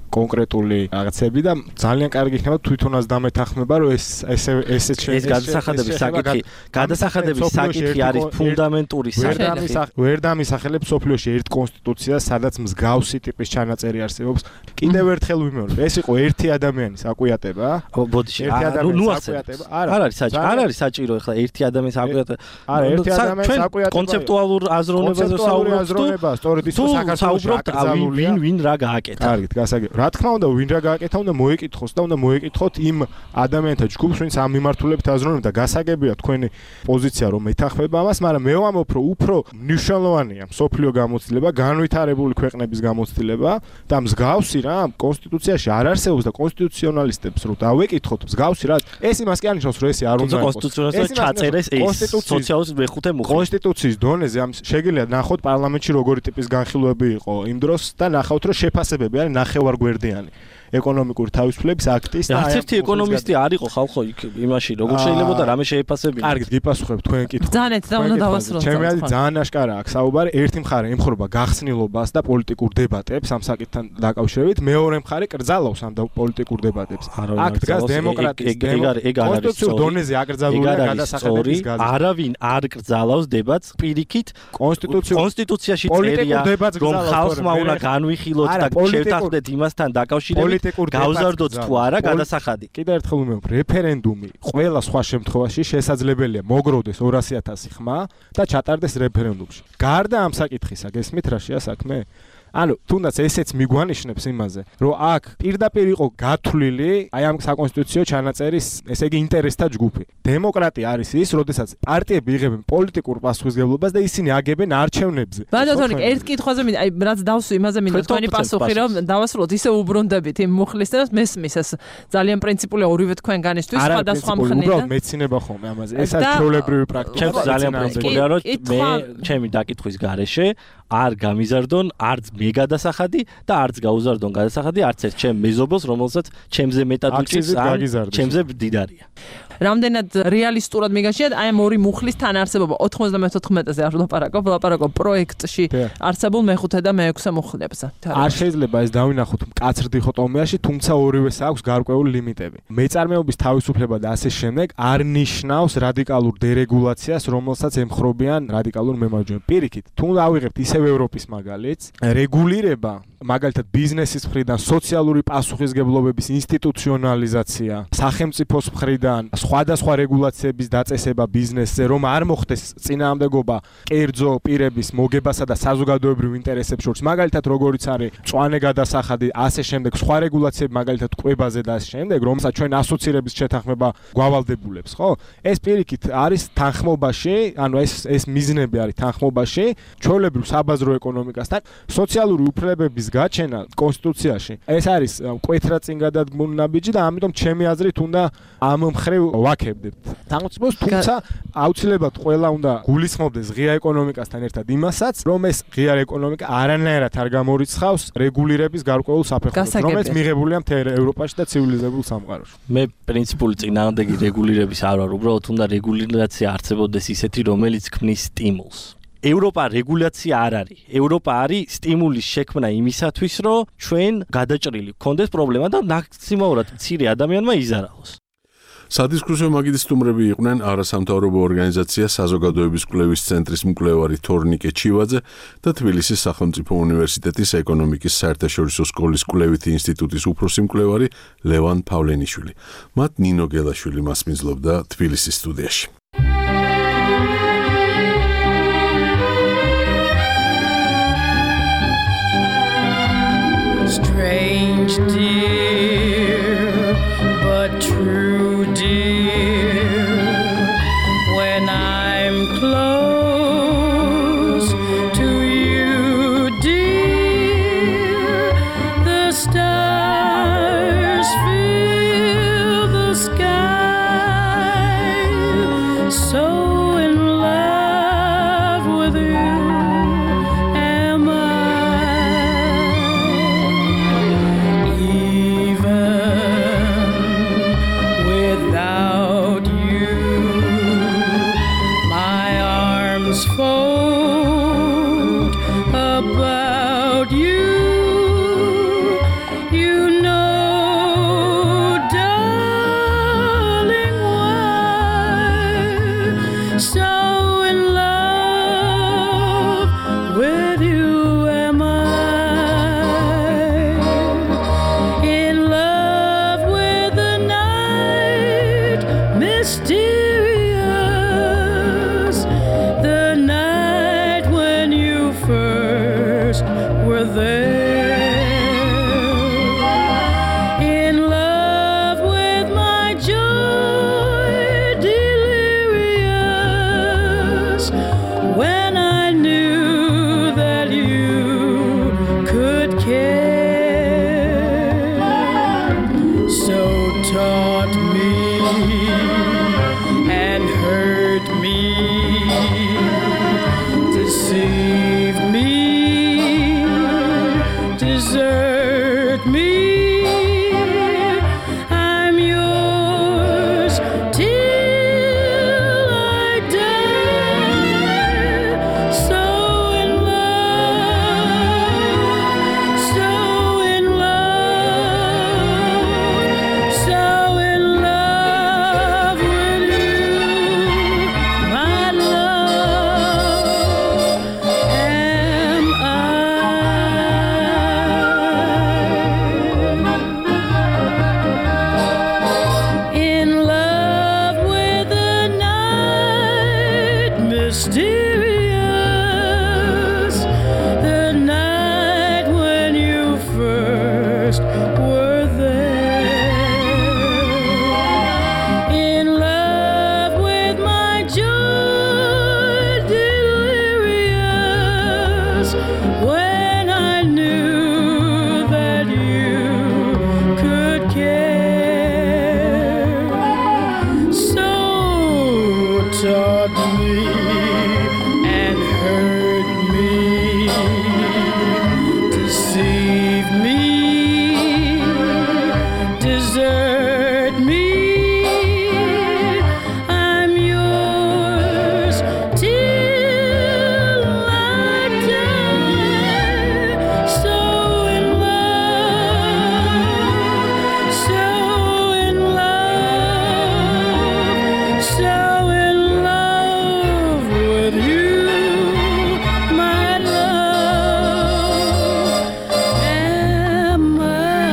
კონკრეტული რაღაცები და ძალიან კარგი იქნება თვითონაც დამეთანხმება რომ ეს ესე ესე ეს გადასახადების საკითხი გადასახადების საკითხი არის ფუნდამენტური საკითხი ვერ დამისახელებს სოფლიოში ერთ კონსტიტუციას სადაც მსგავსი ტიპის ჩანაწერი არსებობს კიდევ ერთხელ ვიმეორებ ეს იყო ერთი ადამიანის აკვიატება ბოდიში ნუ ასწრებ არ არის საჭირო არ არის საჭირო ახლა ერთი ადამიანის აკვიატება არა ერთი ადამიანის აკვიატება კონცეპტუალურ აზროვნებაზე საუბრობთ სწორედ ის საქართველოს აკრძალული ვინ ვინ რა გააკეთა კარგით გასაგებ რა თქმა უნდა ვინ რა გააკეთა უნდა მოეკითხოს და უნდა მოეკითხოთ იმ ადამიანთა ჯგუფს ვინც ამ მიმართულებით აზროვნებდა და გასაგებია თქვენი პოზიცია რომ მეთანხმება ამას მაგრამ მე ვამბობ რომ უფრო მნიშვნელოვანია სოფლიო გამოცდილება განვითარებული ქვეყნების გამოცდილება და მსგავსი რა კონსტიტუციაში არ არსებობს და კონსტიტუციონალისტებს რომ დავეკითხოთ მსგავსი რა ეს იმას კი არნიშნავს რომ ესე არ უნდა იყოს კონსტიტუციაში ჩაწერეს ეს სოციალისტ მეხუთე მუხლი კონსტიტუციის დონეზე ამ შეგიძლია ნახოთ პარლამენტში როგორი ტიპის განხილვები იყო იმ დროს და ნახავთ რომ შეფასებები არის ნახევარგვერდიანი ეკონომიკური თავისუფლების აქტის და არც ერთი ეკონომისტი არ იყო ხალხო იქ იმაში როგორ შეიძლება და რამე შეეფასებინა კარგით გიპასუხებ თქვენ კითხვა ძალიან და უნდა დავასრულოთ ჩემი არის ძალიან აშკარა აქვს საუბარი ერთი მხარე ემხრობა გახსნილობას და პოლიტიკურ დებატებს ამ საკითხთან დაკავშირებით მეორე მხარე კრძალავს ამ პოლიტიკურ დებატებს აქ დგას დემოკრატიის კონსტიტუციურ დონეზე აკრძალულია გადასახადების გაზეთი არავინ არ კრძალავს დებატს პირიქით კონსტიტუციაში წერია რომ ხალხმა უნდა განვიხილოთ და შევთანხმდეთ იმასთან დაკავშირებით გავზარდოთ თუ არა გადასახადი. კიდევ ერთხელ ვიმეორებ, რეფერენდუმი ყველა სხვა შემთხვევაში შესაძლებელია მოგროვდეს ორასი ათასი ხმა და ჩატარდეს რეფერენდუმში. გარდა ამ საკითხისა, გესმით რა შეა საქმე? ანუ თუნდაც ესეც მიგვანიშნებს იმაზე, რომ აქ პირდაპირ იყო გათვლილი აი ამ საკონსტიტუციო ჩანაწერის, ესე იგი ინტერესთა ჯგუფი. დემოკრატია არის ის, როდესაც პარტიები იღებენ პოლიტიკურ პასუხისმგებლობას და ისინი აგებენ არჩევნებზე. ბატონო, ერთ კითხვაზე მინდა, აი რაც დავსვი იმაზე მინდა თქვენი პასუხი, რომ დავასრულოთ ისე უბრუნდებით იმ მუხლის და მესმის ეს ძალიან პრინციპულია ორივე თქვენგანისთვის სხვადასხვა მხრიდან. უბრალოდ მეცინება ხოლმე ამაზე. ეს არის ჩვეულებრივი პრაქტიკა. ჩემს ძალიან პრინციპულია, რომ მე ჩემი დაკითხვის გარეშე არ გამიზარდონ არც მე გადასახადი და არც გაუზარდონ გადასახადი არც ერთ ჩემ მეზობელს რომელსაც ჩემზე მეტად უჭირს ან ჩემზე მდიდარია. რამდენად რეალისტურად მიგაშიათ აი ამ ორი მუხლის თანაარსებობა ოთხმოცდამეთოთხმეტეზე არ ვლაპარაკობ, ვლაპარაკობ პროექტში არსებულ მეხუთე და მეექვსე მუხლებზე. არ შეიძლება ეს დავინახოთ მკაცრ დიხოტომიაში, თუმცა ორივეს აქვს გარკვეული ლიმიტები. მეწარმეობის თავისუფლება და ასე შემდეგ არ ნიშნავს რადიკალურ დერეგულაციას, რომელსაც ემხრობიან რადიკალურ მემარჯვენე. პირიქით, თუ დავიღებთ ისევ ევროპის მაგალითს, რეგულირება მაგალითად ბიზნესის მხრიდან სოციალური პასუხისგებლობების ინსტიტუციონალიზაცია, სახელმწიფოს მხრიდან სხვადასხვა რეგულაციების დაწესება ბიზნესზე, რომ არ მოხდეს წინააღმდეგობა კერძო პირების მოგებასა და საზოგადოებრივ ინტერესებს შორის, მაგალითად როგორიც არის მწვანე გადასახადი, ასე შემდეგ, სხვა რეგულაციები მაგალითად კვებაზე და ასე შემდეგ, რომელსაც ჩვენ ასოცირების შეთანხმება გვავალდებულებს, ხო? ეს პირიქით არის თანხმობაში, ანუ ეს ეს მიზნები არის თანხმობაში, ჩვეულებრივ საბაზრო ეკონომიკასთან, სოციალური უფლებების გაჩენა კონსტიტუციაში. ეს არის მკვეთრად წინ გადადგმული ნაბიჯი და ამიტომ ჩემი აზრით უნდა ამ მხრივ ვაქებდებთ. თანხმობს, თუმცა აუცილებლად ყველა უნდა გულისხმობდეს ღია ეკონომიკასთან ერთად იმასაც, რომ ეს ღია ეკონომიკა არანაირად არ გამორიცხავს რეგულირების გარკვეულ საფეხურებს, რომელიც მიღებულია მთელ ევროპაში და ცივილიზებულ სამყაროში. მე პრინციპული წინააღმდეგი რეგულირების არ ვარ, უბრალოდ უნდა რეგულირაცია არსებობდეს ისეთი, რომელიც ქმნის სტიმულს. ევროპა რეგულაცია არ არის. ევროპა არის სტიმულის შექმნა იმისათვის, რომ ჩვენ გადაჭრილი გქონდეს პრობლემა და მაქსიმალურად მცირე ადამიანმა იზარალოს. სადისკუსიო მაგისტრუმრები იყვნენ არასამთავრობო ორგანიზაცია საზოგადოების კვლევის ცენტრის მკვლევარი თორნიკე ჩივაძე და თბილისის სახელმწიფო უნივერსიტეტის ეკონომიკის საერთაშორისო სკოლის კვლევითი ინსტიტუტის უფროსი მკვლევარი ლევან პავლენიშვილი. მათ ნინო გელაშვილი მასპინძლობდა თბილისის სტუდიაში. Strange dear, but true dear, when I'm close to you, dear, the stars fill the sky was when I knew that you could care. So taught me and hurt me, deceive me, desert me. I'm yours till I die. So in love, so in love, so in love with you, my love. Am I?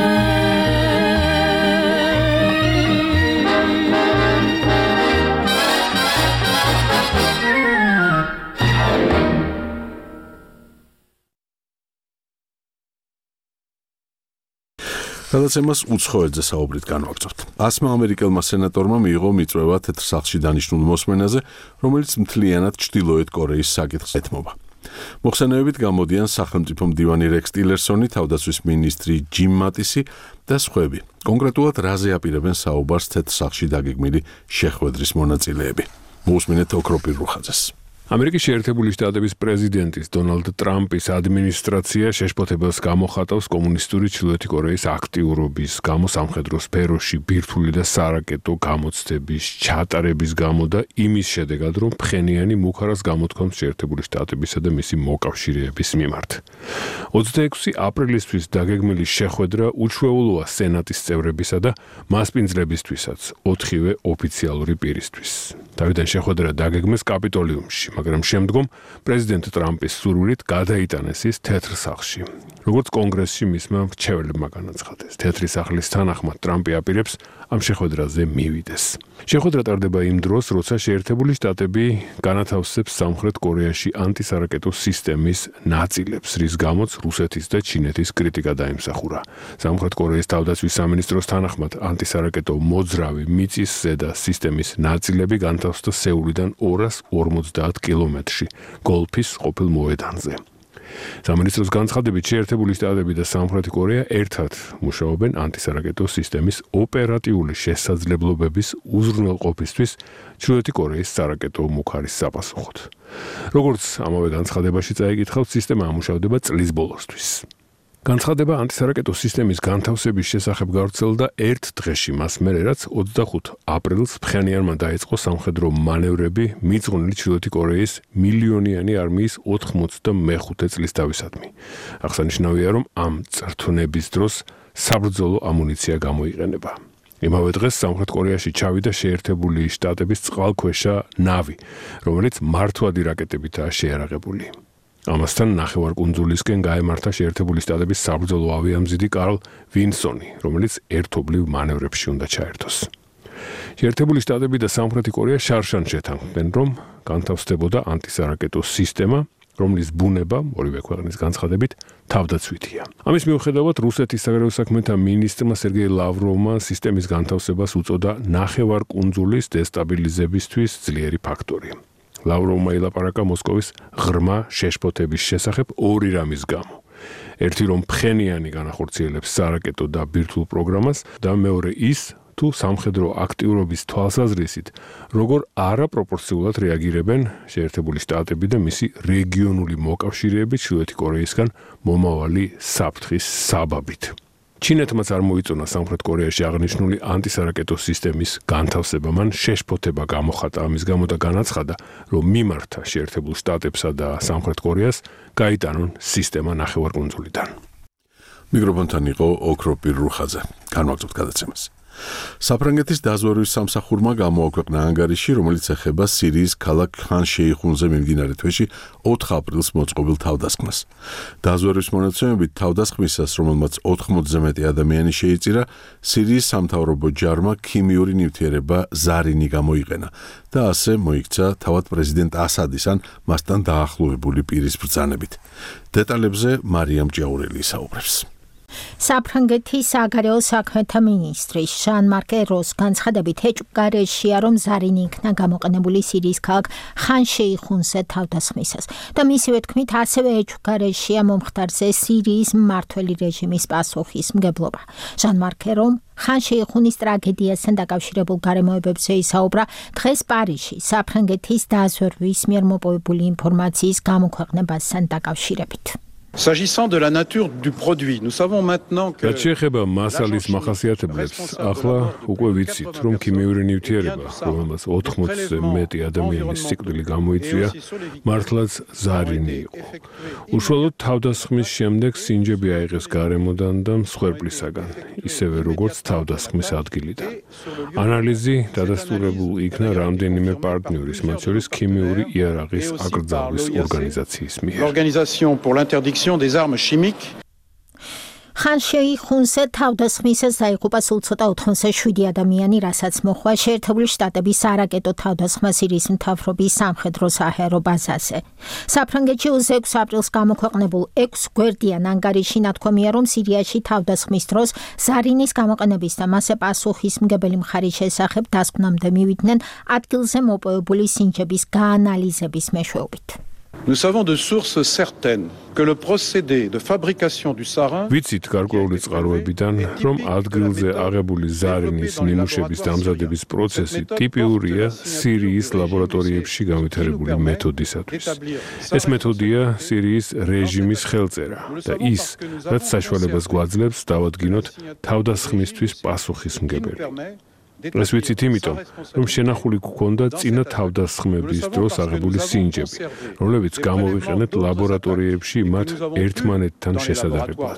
გადაცემას უცხოეთზე საუბრით განვაგრძობთ. ასმა ამერიკელმა სენატორმა მიიღო მიწვევა თეთრ სახლში დანიშნულ მოსმენაზე, რომელიც მთლიანად ჩრდილოეთ კორეის საკითხს ეთმობა. მოხსენებებით გამოდიან სახელმწიფო მდივანი რექს ტილერსონი, თავდაცვის მინისტრი ჯიმ მატისი და სხვები. კონკრეტულად რაზე აპირებენ საუბარს თეთრ სახლში დაგეგმილი შეხვედრის მონაწილეები. მოусმინეთ ოქროპირ რუხაძეს. ამერიკის შეერთებული შტატების პრეზიდენტის დონალდ ტრამპის ადმინისტრაცია შეშფოთებელს გამოხატავს კომუნისტური ჩრდილოეთი კორეის აქტიურობის გამო სამხედრო სფეროში ბირთვული და სარაკეტო გამოცდების ჩატარების გამო და იმის შედეგად, რომ ფხენიანი მუხარას გამოთქვამს შეერთებული შტატებისა და მისი მოკავშირეების მიმართ. ოცდაექვსი აპრილისთვის დაგეგმილი შეხვედრა უჩვეულოა სენატის წევრებისა და მასპინძლებისთვისაც, ოთხივე ოფიციალური პირისთვის. თავიდან შეხვედრა დაგეგმეს კაპიტოლიუმში, მაგრამ შემდგომ პრეზიდენტ ტრამპის სურვილით გადაიტანეს ის თეთრ სახლში. როგორც კონგრესში მისმა მრჩეველებმა განაცხადეს, თეთრი სახლის თანახმად ტრამპი აპირებს ამ შეხვედრაზე მივიდეს. შეხვედრა ტარდება იმ დროს, როცა შეერთებული შტატები განათავსებს სამხრეთ კორეაში ანტისარაკეტო სისტემის ნაწილებს, რის გამოც რუსეთის და ჩინეთის კრიტიკა დაიმსახურა. სამხრეთ კორეის თავდაცვის სამინისტროს თანახმად ანტისარაკეტო მოძრავი მიწის ზედა სისტემის ნაწილები განთავსდა სეულიდან ორას ორმოცდაათ კილომეტრში გოლფის ყოფილ მოედანზე. სამინისტროს განცხადებით, შეერთებული შტატები და სამხრეთი კორეა ერთად მუშაობენ ანტისარაკეტო სისტემის ოპერატიული შესაძლებლობების უზრუნველყოფისთვის ჩრდილოეთი კორეის სარაკეტო მუხარის საპასუხოდ. როგორც ამავე განცხადებაში წაიკითხავთ, სისტემა ამუშავდება წლის ბოლოსთვის. განცხადება ანტისარაკეტო სისტემის განთავსების შესახებ გავრცელდა ერთ დღეში მას მერე, რაც ოცდახუთ აპრილს ფხენიანმა დაიწყო სამხედრო მანევრები მიძღვნილი ჩრდილოეთი კორეის მილიონიანი არმიის ოთხმოცდამეხუთე წლის თავისადმი. აღსანიშნავია, რომ ამ წრთვნების დროს საბრძოლო ამუნიცია გამოიყენება. იმავე დღეს სამხრეთ კორეაში ჩავიდა შეერთებული შტატების წყალქვეშა ნავი, რომელიც მართვადი რაკეტებითაა შეიარაღებული. ამასთან ნახევარკუნძულისკენ გაემართა შეერთებული შტატების საბრძოლო ავიამზიდი კარლ ვინსონი, რომელიც ერთობლივ მანევრებში უნდა ჩაერთოს. შეერთებული შტატები და სამხრეთი კორეა შარშან შეთანხმდნენ, რომ განთავსდებოდა ანტისარაკეტო სისტემა, რომლის ბუნება, ორივე ქვეყნის განცხადებით, თავდაცვითია. ამის მიუხედავად, რუსეთის საგარეო საქმეთა მინისტრმა სერგეი ლავროვმა სისტემის განთავსებას უწოდა ნახევარკუნძულის დესტაბილიზებისთვის ძლიერი ფაქტორი. ლავროვმა ილაპარაკა მოსკოვის ღრმა შეშფოთების შესახებ ორი რამის გამო. ერთი, რომ ფხენიანი განახორციელებს სარაკეტო და ბირთვულ პროგრამას და მეორე ის, თუ სამხედრო აქტიურობის თვალსაზრისით, როგორ არაპროპორციულად რეაგირებენ შეერთებული შტატები და მისი რეგიონული მოკავშირეები ჩრდილოეთი კორეისგან მომავალი საფრთხის საბაბით. ჩინეთმაც არ მოიწონა სამხრეთ კორეაში აღნიშნული ანტისარაკეტო სისტემის განთავსება, მან შეშფოთება გამოხატა ამის გამო და განაცხადა, რომ მიმართა შეერთებულ შტატებსა და სამხრეთ კორეას გაიტანონ სისტემა ნახევარკუნძულიდან. მიკროფონთან იყო ოქროპირ რუხაძე. განვაგრძობთ გადაცემას. საფრანგეთის დაზვერვის სამსახურმა გამოაქვეყნა ანგარიში, რომელიც ეხება სირიის ქალაქ ხან-შეიხუნზე მიმდინარე თვეში ოთხ აპრილს მოწყობილ თავდასხმას. დაზვერვის მონაცემებით თავდასხმისას, რომელმაც ოთხმოცზე მეტი ადამიანი შეიწირა, სირიის სამთავრობო ჯარმა ქიმიური ნივთიერება ზარინი გამოიყენა და ასე მოიქცა თავად პრეზიდენტ ასადის ან მასთან დაახლოებული პირის ბრძანებით. დეტალებზე მარიამ ჭიაურელი ისაუბრებს. საფრანგეთის საგარეო საქმეთა მინისტრის ჟან-მარკ ეროს განცხადებით ეჭვგარეშეა, რომ ზარინი იქნა გამოყენებული სირიის ქალაქ ხან-შეიხუნზე თავდასხმისას და მისივე თქმით ასევე ეჭვგარეშეა მომხდარზე სირიის მმართველი რეჟიმის პასუხისმგებლობა. ჟან-მარკ ერომ ხან-შეიხუნის ტრაგედიასთან დაკავშირებულ გარემოებებზე ისაუბრა დღეს პარიზში საფრანგეთის დაზვერვის მიერ მოპოვებული ინფორმაციის გამოქვეყნებასთან დაკავშირებით. S'agissant de la nature du produit, nous savons maintenant que რაც შეეხება მასალის მახასიათებლებს, ახლა უკვე ვიცით, რომ ქიმიური ნივთიერება, რომელმაც ოთხმოცზე მეტი ადამიანის სიკვდილი გამოიწვია, მართლაც ზარინი იყო. უშუალოდ თავდასხმის შემდეგ სინჯები აიღეს გარემოდან და მსხვერპლისაგან, ისევე როგორც თავდასხმის ადგილიდან. ანალიზი დადასტურებულ იქნა რამდენიმე პარტნიორის, მათ შორის ქიმიური იარაღის აკრძალვის ორგანიზაციის მიერ. l'organisation pour l'interdiction des armes chimiques. ხან-შეიხუნზე თავდასხმისას დაიღუპა სულ ცოტა ოთხმოცდაშვიდი ადამიანი, რასაც მოჰყვა შეერთებული შტატების არაკეტო თავდასხმა სირიის მთავრობის სამხედრო საჰაერო ბაზაზე. საფრანგეთში ოცდაექვსი აპრილს გამოქვეყნებულ ექვს გვერდიან ანგარიში ნათქვამია, რომ სირიაში თავდასხმის დროს ზარინის გამოყენების და მასზე პასუხისმგებელი მხარის შესახებ დასკვნამდე მივიდნენ ადგილზე მოპოვებული სინჯების გაანალიზების მეშვეობით. Nous savons de sources certaines que le procédé de fabrication du sarin ვიცით გარკვეული წყაროებიდან, რომ ადგილზე აღებული ზარინის ნიმუშების დამზადების პროცესი ტიპიურია სირიის ლაბორატორიებში განვითარებული მეთოდისათვის. ეს მეთოდია სირიის რეჟიმის ხელწერა და ის, რაც საშუალებას გვაძლევს დავადგინოთ თავდასხმისთვის პასუხისმგებელი. ეს ვიცით იმიტომ, რომ შენახული გქონდა წინა თავდასხმების დროს აღებული სინჯები, რომლებიც გამოვიყენეთ ლაბორატორიებში მათ ერთმანეთთან შესადარებლად.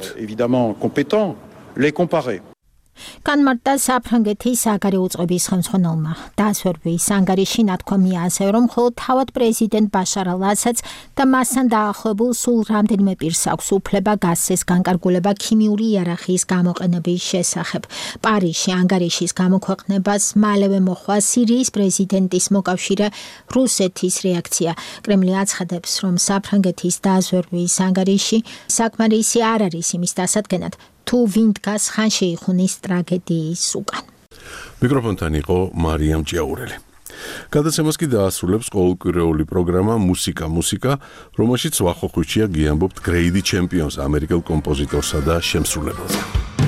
განმარტა საფრანგეთის საგარეო უწყების ხელმძღვანელმა. დაზვერვის ანგარიში ნათქვამია ასევე, რომ მხოლოდ თავად პრეზიდენტ ბაშარ ალ-ასადს და მასთან დაახლოებულ სულ რამდენიმე პირს აქვს უფლება გასცეს განკარგულება ქიმიური იარაღის გამოყენების შესახებ. პარიზში ანგარიშის გამოქვეყნებას მალევე მოჰყვა სირიის პრეზიდენტის მოკავშირე რუსეთის რეაქცია. კრემლი აცხადებს, რომ საფრანგეთის დაზვერვის ანგარიში საკმარისი არ არის იმის დასადგენად, თუ ვინ დგას ხან-შეიხუნის ტრაგედიის უკან. მიკროფონთან იყო მარიამ ჭიაურელი. გადაცემას კი დაასრულებს ყოველკვირეული პროგრამა მუსიკა მუსიკა, რომელშიც ვახოხვიჩია გიამბობთ გრეიდი ჩემპიონს, ამერიკელ კომპოზიტორსა და შემსრულებელზე.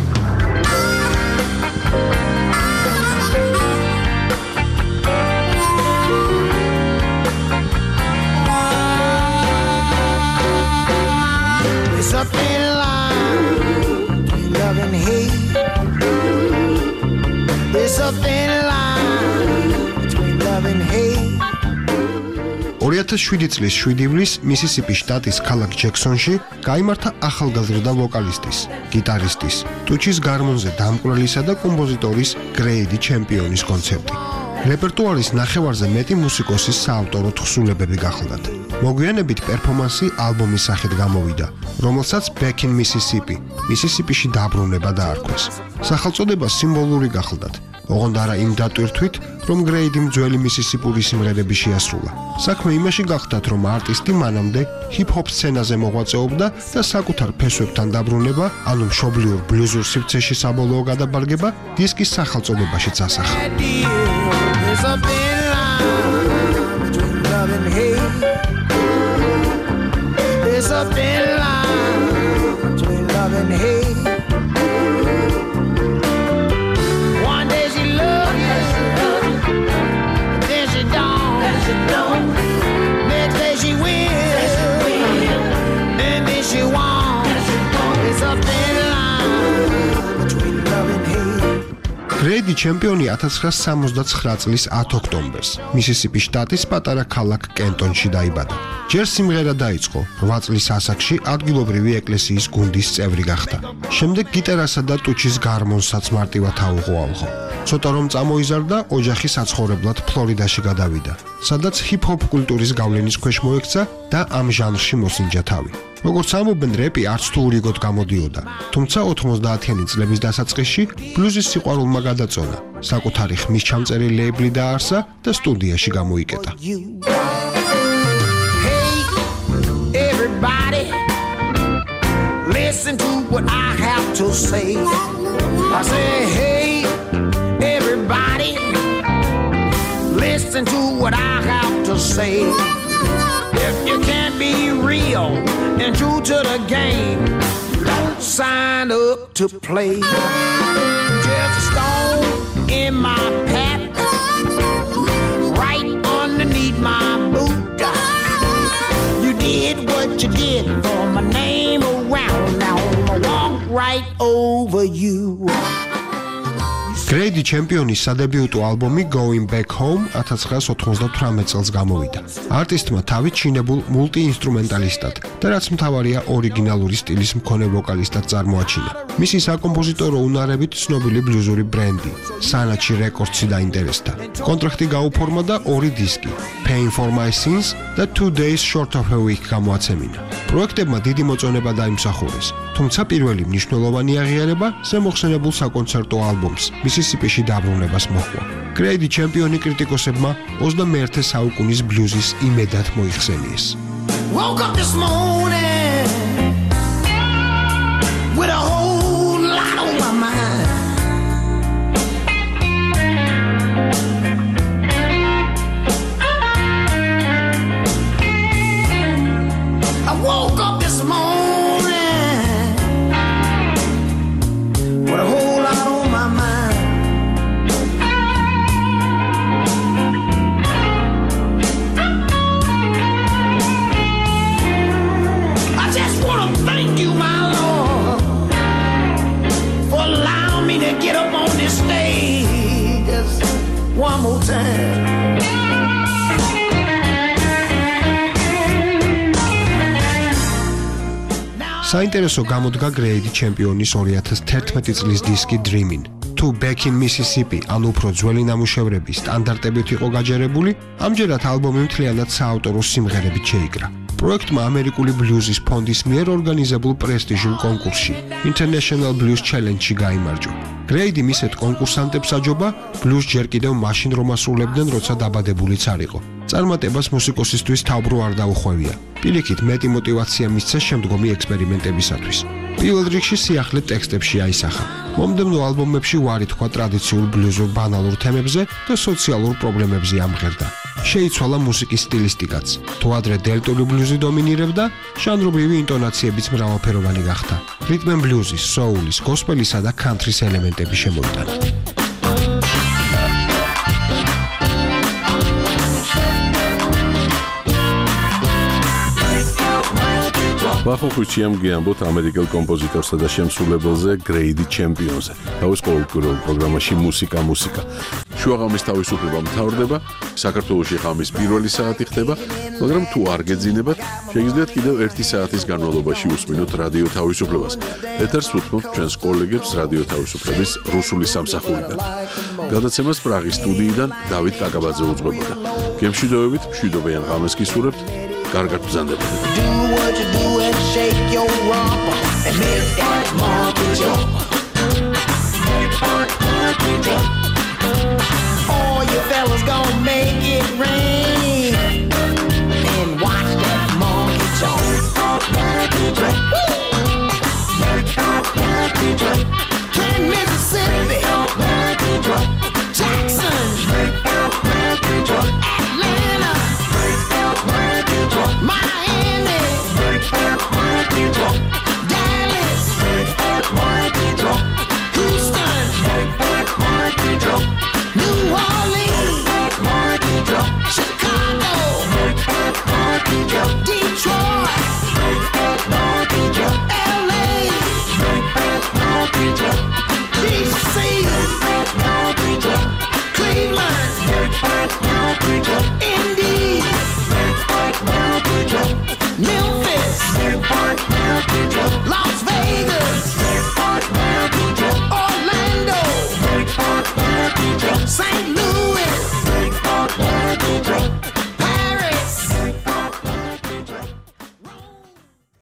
ორი ათას შვიდი წლის შვიდი ივლისს მისისიპის შტატის ქალაქ ჯექსონში გაიმართა ახალგაზრდა ვოკალისტის, გიტარისტის, ტუჩის გარმონზე დამკვრელისა და კომპოზიტორის გრეიდი ჩემპიონის კონცერტი. რეპერტუარის ნახევარზე მეტი მუსიკოსის საავტორო თხზულებები გახლდათ. მოგვიანებით პერფორმანსი ალბომის სახით გამოვიდა, რომელსაც Back in Mississippi, მისისიპიში დაბრუნება დაარქვეს. სახელწოდება სიმბოლური გახლდათ. ოღონდ არა იმ დატვირთვით, რომ გრეიდი ძველი მისისიპური სიმღერები შეასრულა. საქმე იმაში გახდათ, რომ არტისტი მანამდე ჰიპ-ჰოპ სცენაზე მოღვაწეობდა და საკუთარ ფესვებთან დაბრუნება, ანუ მშობლიურ ბლუზურ სივრცეში საბოლოო გადაბარგება დისკის სახელწოდებაშიც ასახა. გრეიდი ჩემპიონი ათას ცხრაასი სამოცდაცხრა წლის ათი ოქტომბერს მისისიპის შტატის პატარა ქალაქ კენტონში დაიბადა. ჯერ სიმღერა დაიწყო, რვა წლის ასაკში ადგილობრივი ეკლესიის გუნდის წევრი გახდა. შემდეგ გიტარასა და ტუჩის გარმონსაც მარტივად აუღო. ცოტა რომ წამოიზარდა, ოჯახი საცხოვრებლად ფლორიდაში გადავიდა, სადაც ჰიპ-ჰოპ კულტურის გავლენის ქვეშ მოექცა და ამ ჟანრში მოსინჯა თავი. როგორც ამობენ, რეპი არც თუ ურიგოდ გამოდიოდა, თუმცა ოთხმოცდაათიანი წლების დასაწყისში ბლუზის სიყვარულმა გადაწონა, საკუთარი ხმის ჩამწერი ლეიბლი დაარსა და სტუდიაში გამოიკეტა. Everybody, listen to what I have to say. I say, hey, everybody, listen to what I have to say. If you can't be real and true to the game, don't sign up to play. Just a stone in my path, right underneath my boot. You did what you did for my name around. Now I'ma walk right over you. Grady ჩემპიონის სადებიუტო ალბომი Going Back Home ათას ცხრაას ოთხმოცდათვრამეტ წელს გამოვიდა. არტისტმა თავი ჩინებულ მულტიინსტრუმენტალისტად და რაც მთავარია ორიგინალური სტილის მქონე ვოკალისტად წარმოაჩინა. მისი საკომპოზიტორო უნარებით ცნობილი ბლუზური ბრენდი Sanachi Records-ი დაინტერესდა. კონტრაქტი გაუფორმა და ორი დისკი Pain for My Sins და Two Days Short of a Week გამოაცემინა. პროექტებმა დიდი მოწონება დაიმსახურეს, თუმცა პირველი მნიშვნელოვანი აღიარება ზემოხსენებულ საკონცერტო ალბომს Mississippi-ში დაბრუნებას მოჰყვა. Grady ჩემპიონი კრიტიკოსებმა ოცდამეერთე საუკუნის ბლუზის იმედად მოიხსენიეს. Woke up this morning with a whole lot on my mind. I woke up this morning with a whole lot on my mind. I just want to thank you, my Lord, for allowing me to get up on this stage just one more time. საინტერესო გამოდგა Grady ჩემპიონის ორი ათას თერთმეტი წლის დისკი Dreamin'. თუ Back in Mississippi, ან უფრო ძველი ნამუშევრების სტანდარტებით იყო გაჯერებული, ამჯერად ალბომი მთლიანად საავტორო სიმღერებით შეიკრა. პროექტმა ამერიკული ბლუზის ფონდის მიერ ორგანიზებულ პრესტიჟულ კონკურსში International Blues Challenge-ში გაიმარჯვა. Grady მისეთ კონკურსანტებს აჯობა ბლუზ ჯერ კიდევ მაშინ რომ ასრულებდნენ, როცა დაბადებულიც არ იყო. წარმატებას მუსიკოსისთვის თავბრუ არ დაუხვევია. პირიქით მეტი мотиваცია მისცა შემდგომი ექსპერიმენტებისათვის. პირველ რიგში სიახლე ტექსტებში აისახა. მომდევნო ალბომებში უარი თქვა ტრადიციულ ბლუზურ ბანალურ თემებზე და სოციალურ პრობლემებზე ამღერდა. შეიცვალა მუსიკის სტილისტიკაც. თუ ადრე დელტური ბლუზი დომინირებდა, ჟანრობრივი ინტონაციებიც მრავალფეროვანი გახდა. რიტმ ენ ბლუზის, soul-ის, gospel-ისა და country-ის ელემენტები შემოიტანა. ვახუხუჩიამ გიამბოთ ამერიკელ კომპოზიტორსა და შემსრულებელზე Grady ჩემპიონზე. თავის ყოველკვირეულ პროგრამაში მუსიკა მუსიკა. შუაღამის თავისუფლება მთავრდება, საქართველოში ღამის პირველი საათი ხდება, მაგრამ თუ არ გეძინებათ, შეგიძლიათ კიდევ ერთი საათის განმავლობაში უსმინოთ რადიო თავისუფლებას. ეთერს უთმობთ ჩვენს კოლეგებს რადიო თავისუფლების რუსული სამსახურიდან. გადაცემას პრაღის სტუდიიდან დავით კაკაბაძე უძღვებოდა. გემშვიდობებით, მშვიდობიან ღამეს გისურვებთ. კარგად ბრძანდებოდეთ. Do what you do and shake your rump and make that monkey jump. All you fellas gonna make it rain.